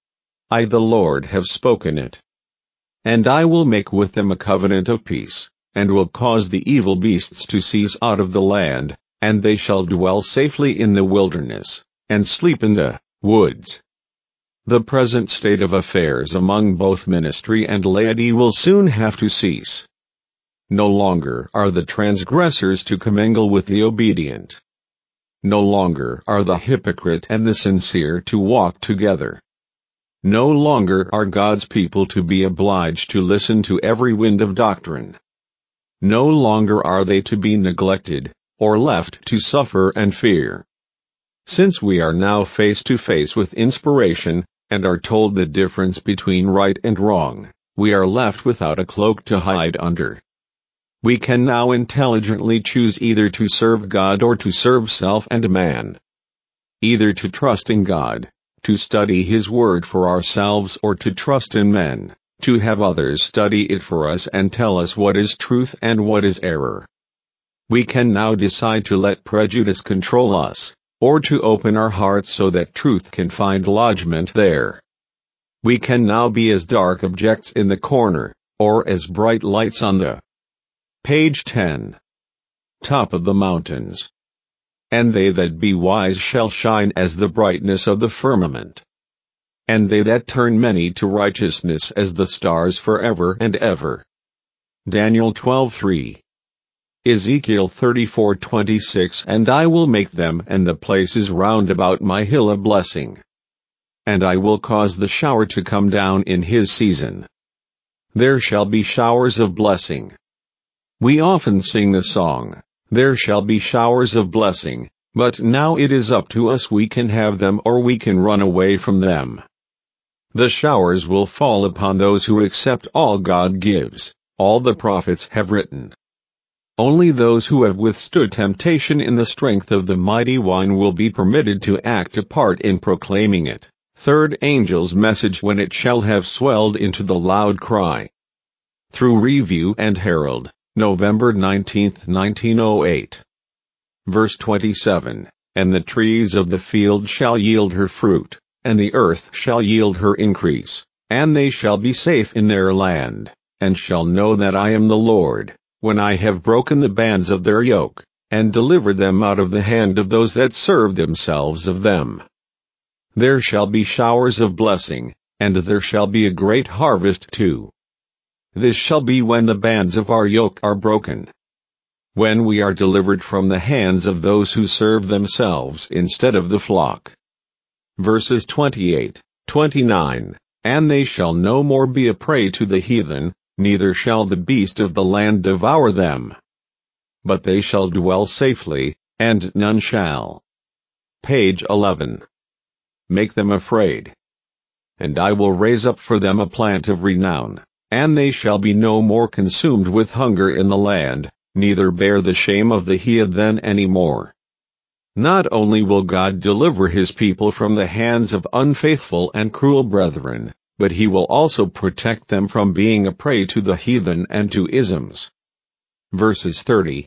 I the Lord have spoken it. And I will make with them a covenant of peace, and will cause the evil beasts to cease out of the land, and they shall dwell safely in the wilderness, and sleep in the woods. The present state of affairs among both ministry and laity will soon have to cease. No longer are the transgressors to commingle with the obedient. No longer are the hypocrite and the sincere to walk together. No longer are God's people to be obliged to listen to every wind of doctrine. No longer are they to be neglected, or left to suffer and fear. Since we are now face to face with inspiration, and are told the difference between right and wrong, we are left without a cloak to hide under. We can now intelligently choose either to serve God or to serve self and man. Either to trust in God, to study His Word for ourselves, or to trust in men, to have others study it for us and tell us what is truth and what is error. We can now decide to let prejudice control us, or to open our hearts so that truth can find lodgment there. We can now be as dark objects in the corner, or as bright lights on the page 10. Top of the mountains. And they that be wise shall shine as the brightness of the firmament. And they that turn many to righteousness as the stars forever and ever. Daniel 12:3. Ezekiel 34:26. And I will make them and the places round about my hill a blessing. And I will cause the shower to come down in his season. There shall be showers of blessing. We often sing the song, "There shall be showers of blessing," but now it is up to us. We can have them or we can run away from them. The showers will fall upon those who accept all God gives, all the prophets have written. Only those who have withstood temptation in the strength of the mighty one will be permitted to act a part in proclaiming it. Third angel's message when it shall have swelled into the loud cry. Through Review and Herald, November 19, 1908. Verse 27, And the trees of the field shall yield her fruit, and the earth shall yield her increase, and they shall be safe in their land, and shall know that I am the Lord, when I have broken the bands of their yoke, and delivered them out of the hand of those that serve themselves of them. There shall be showers of blessing, and there shall be a great harvest too. This shall be when the bands of our yoke are broken. When we are delivered from the hands of those who serve themselves instead of the flock. Verses 28, 29, And they shall no more be a prey to the heathen, neither shall the beast of the land devour them. But they shall dwell safely, and none shall. Page 11. Make them afraid. And I will raise up for them a plant of renown, and they shall be no more consumed with hunger in the land, neither bear the shame of the heathen any more. Not only will God deliver his people from the hands of unfaithful and cruel brethren, but he will also protect them from being a prey to the heathen and to isms. Verses 30,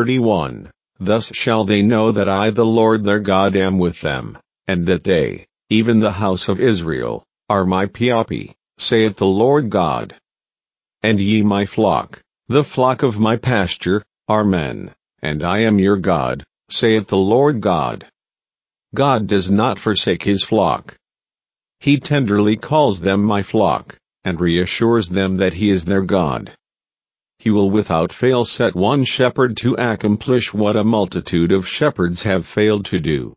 31. Thus shall they know that I the Lord their God am with them, and that they, even the house of Israel, are my Piapi, saith the Lord God. And ye my flock, the flock of my pasture, are men, and I am your God, saith the Lord God. God does not forsake his flock. He tenderly calls them my flock, and reassures them that he is their God. He will without fail set one shepherd to accomplish what a multitude of shepherds have failed to do.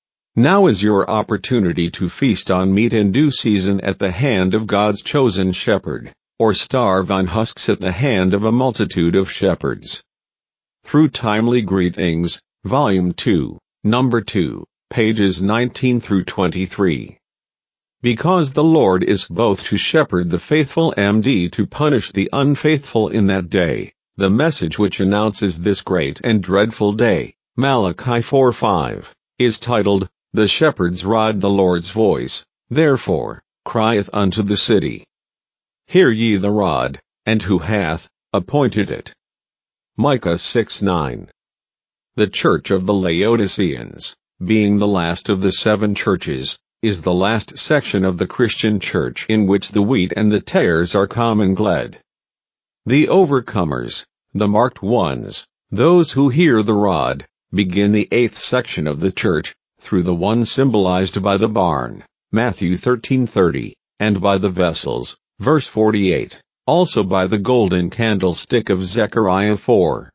Now is your opportunity to feast on meat in due season at the hand of God's chosen shepherd, or starve on husks at the hand of a multitude of shepherds. Through Timely Greetings, Volume 2, Number 2, pages 19 through 23. Because the Lord is both to shepherd the faithful and to punish the unfaithful in that day, the message which announces this great and dreadful day, Malachi 4:5, is titled, The Shepherd's Rod. The Lord's voice, therefore, crieth unto the city. Hear ye the rod, and who hath appointed it? Micah 6:9. The Church of the Laodiceans, being the last of the 7 churches, is the last section of the Christian church in which the wheat and the tares are commingled. The overcomers, the marked ones, those who hear the rod, begin the 8th section of the church, through the one symbolized by the barn, Matthew 13:30, and by the vessels, verse 48, also by the golden candlestick of Zechariah 4.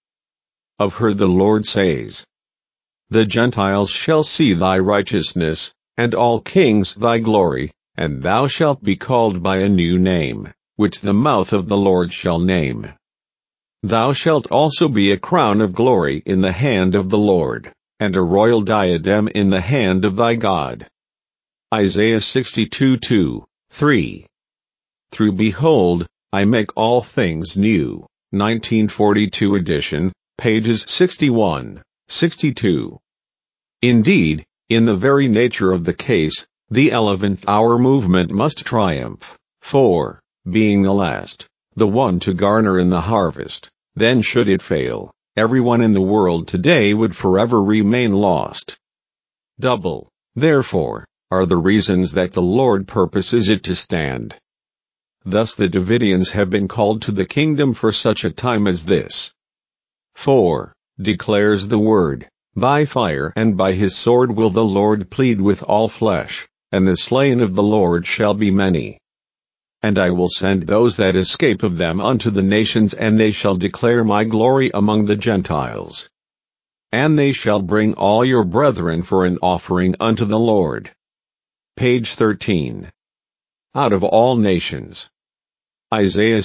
Of her the Lord says, The Gentiles shall see thy righteousness, and all kings thy glory, and thou shalt be called by a new name, which the mouth of the Lord shall name. Thou shalt also be a crown of glory in the hand of the Lord, and a royal diadem in the hand of thy God. Isaiah 62:2, 3. Through Behold, I make all things new, 1942 edition, pages 61, 62. Indeed, in the very nature of the case, the 11th hour movement must triumph, for, being the last, the one to garner in the harvest, then should it fail, everyone in the world today would forever remain lost. Double, therefore, are the reasons that the Lord purposes it to stand. Thus the Davidians have been called to the kingdom for such a time as this. 4. Declares the word, by fire and by his sword will the Lord plead with all flesh, and the slain of the Lord shall be many. And I will send those that escape of them unto the nations, and they shall declare my glory among the Gentiles. And they shall bring all your brethren for an offering unto the Lord. Page 13. Out of all nations. Isaiah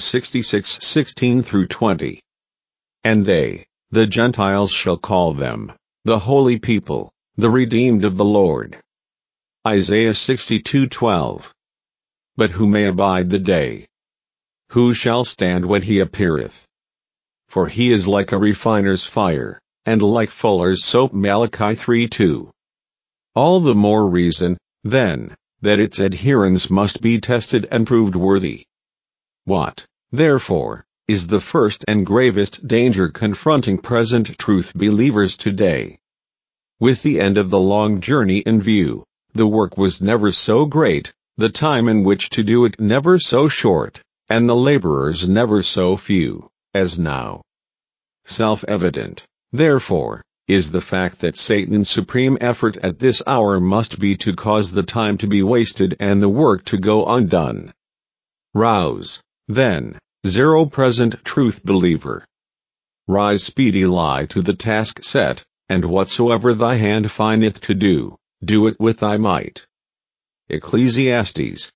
66:16-20. And they, the Gentiles, shall call them, the holy people, the redeemed of the Lord. Isaiah 62:12. But who may abide the day? Who shall stand when he appeareth? For he is like a refiner's fire, and like fuller's soap. Malachi 3:2. All the more reason, then, that its adherents must be tested and proved worthy. What, therefore, is the first and gravest danger confronting present truth believers today? With the end of the long journey in view, the work was never so great, the time in which to do it never so short, and the laborers never so few, as now. Self-evident, therefore, is the fact that Satan's supreme effort at this hour must be to cause the time to be wasted and the work to go undone. Rouse, then, present truth believer. Rise speedily to the task set, and whatsoever thy hand findeth to do, do it with thy might. Ecclesiastes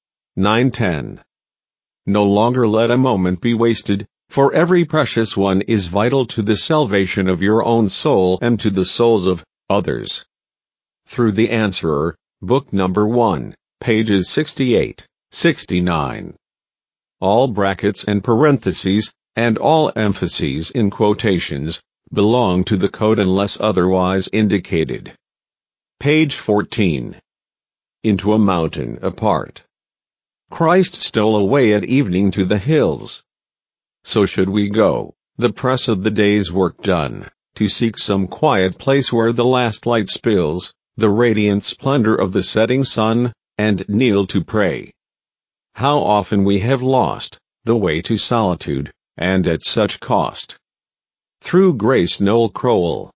9:10. No longer let a moment be wasted, for every precious one is vital to the salvation of your own soul and to the souls of others. Through the Answerer, Book Number 1, pages 68, 69. All brackets and parentheses, and all emphases in quotations, belong to the code unless otherwise indicated. Page 14. Into a mountain apart. Christ stole away at evening to the hills. So should we go, the press of the day's work done, to seek some quiet place where the last light spills, the radiant splendor of the setting sun, and kneel to pray. How often we have lost the way to solitude, and at such cost. Through Grace Noel Crowell.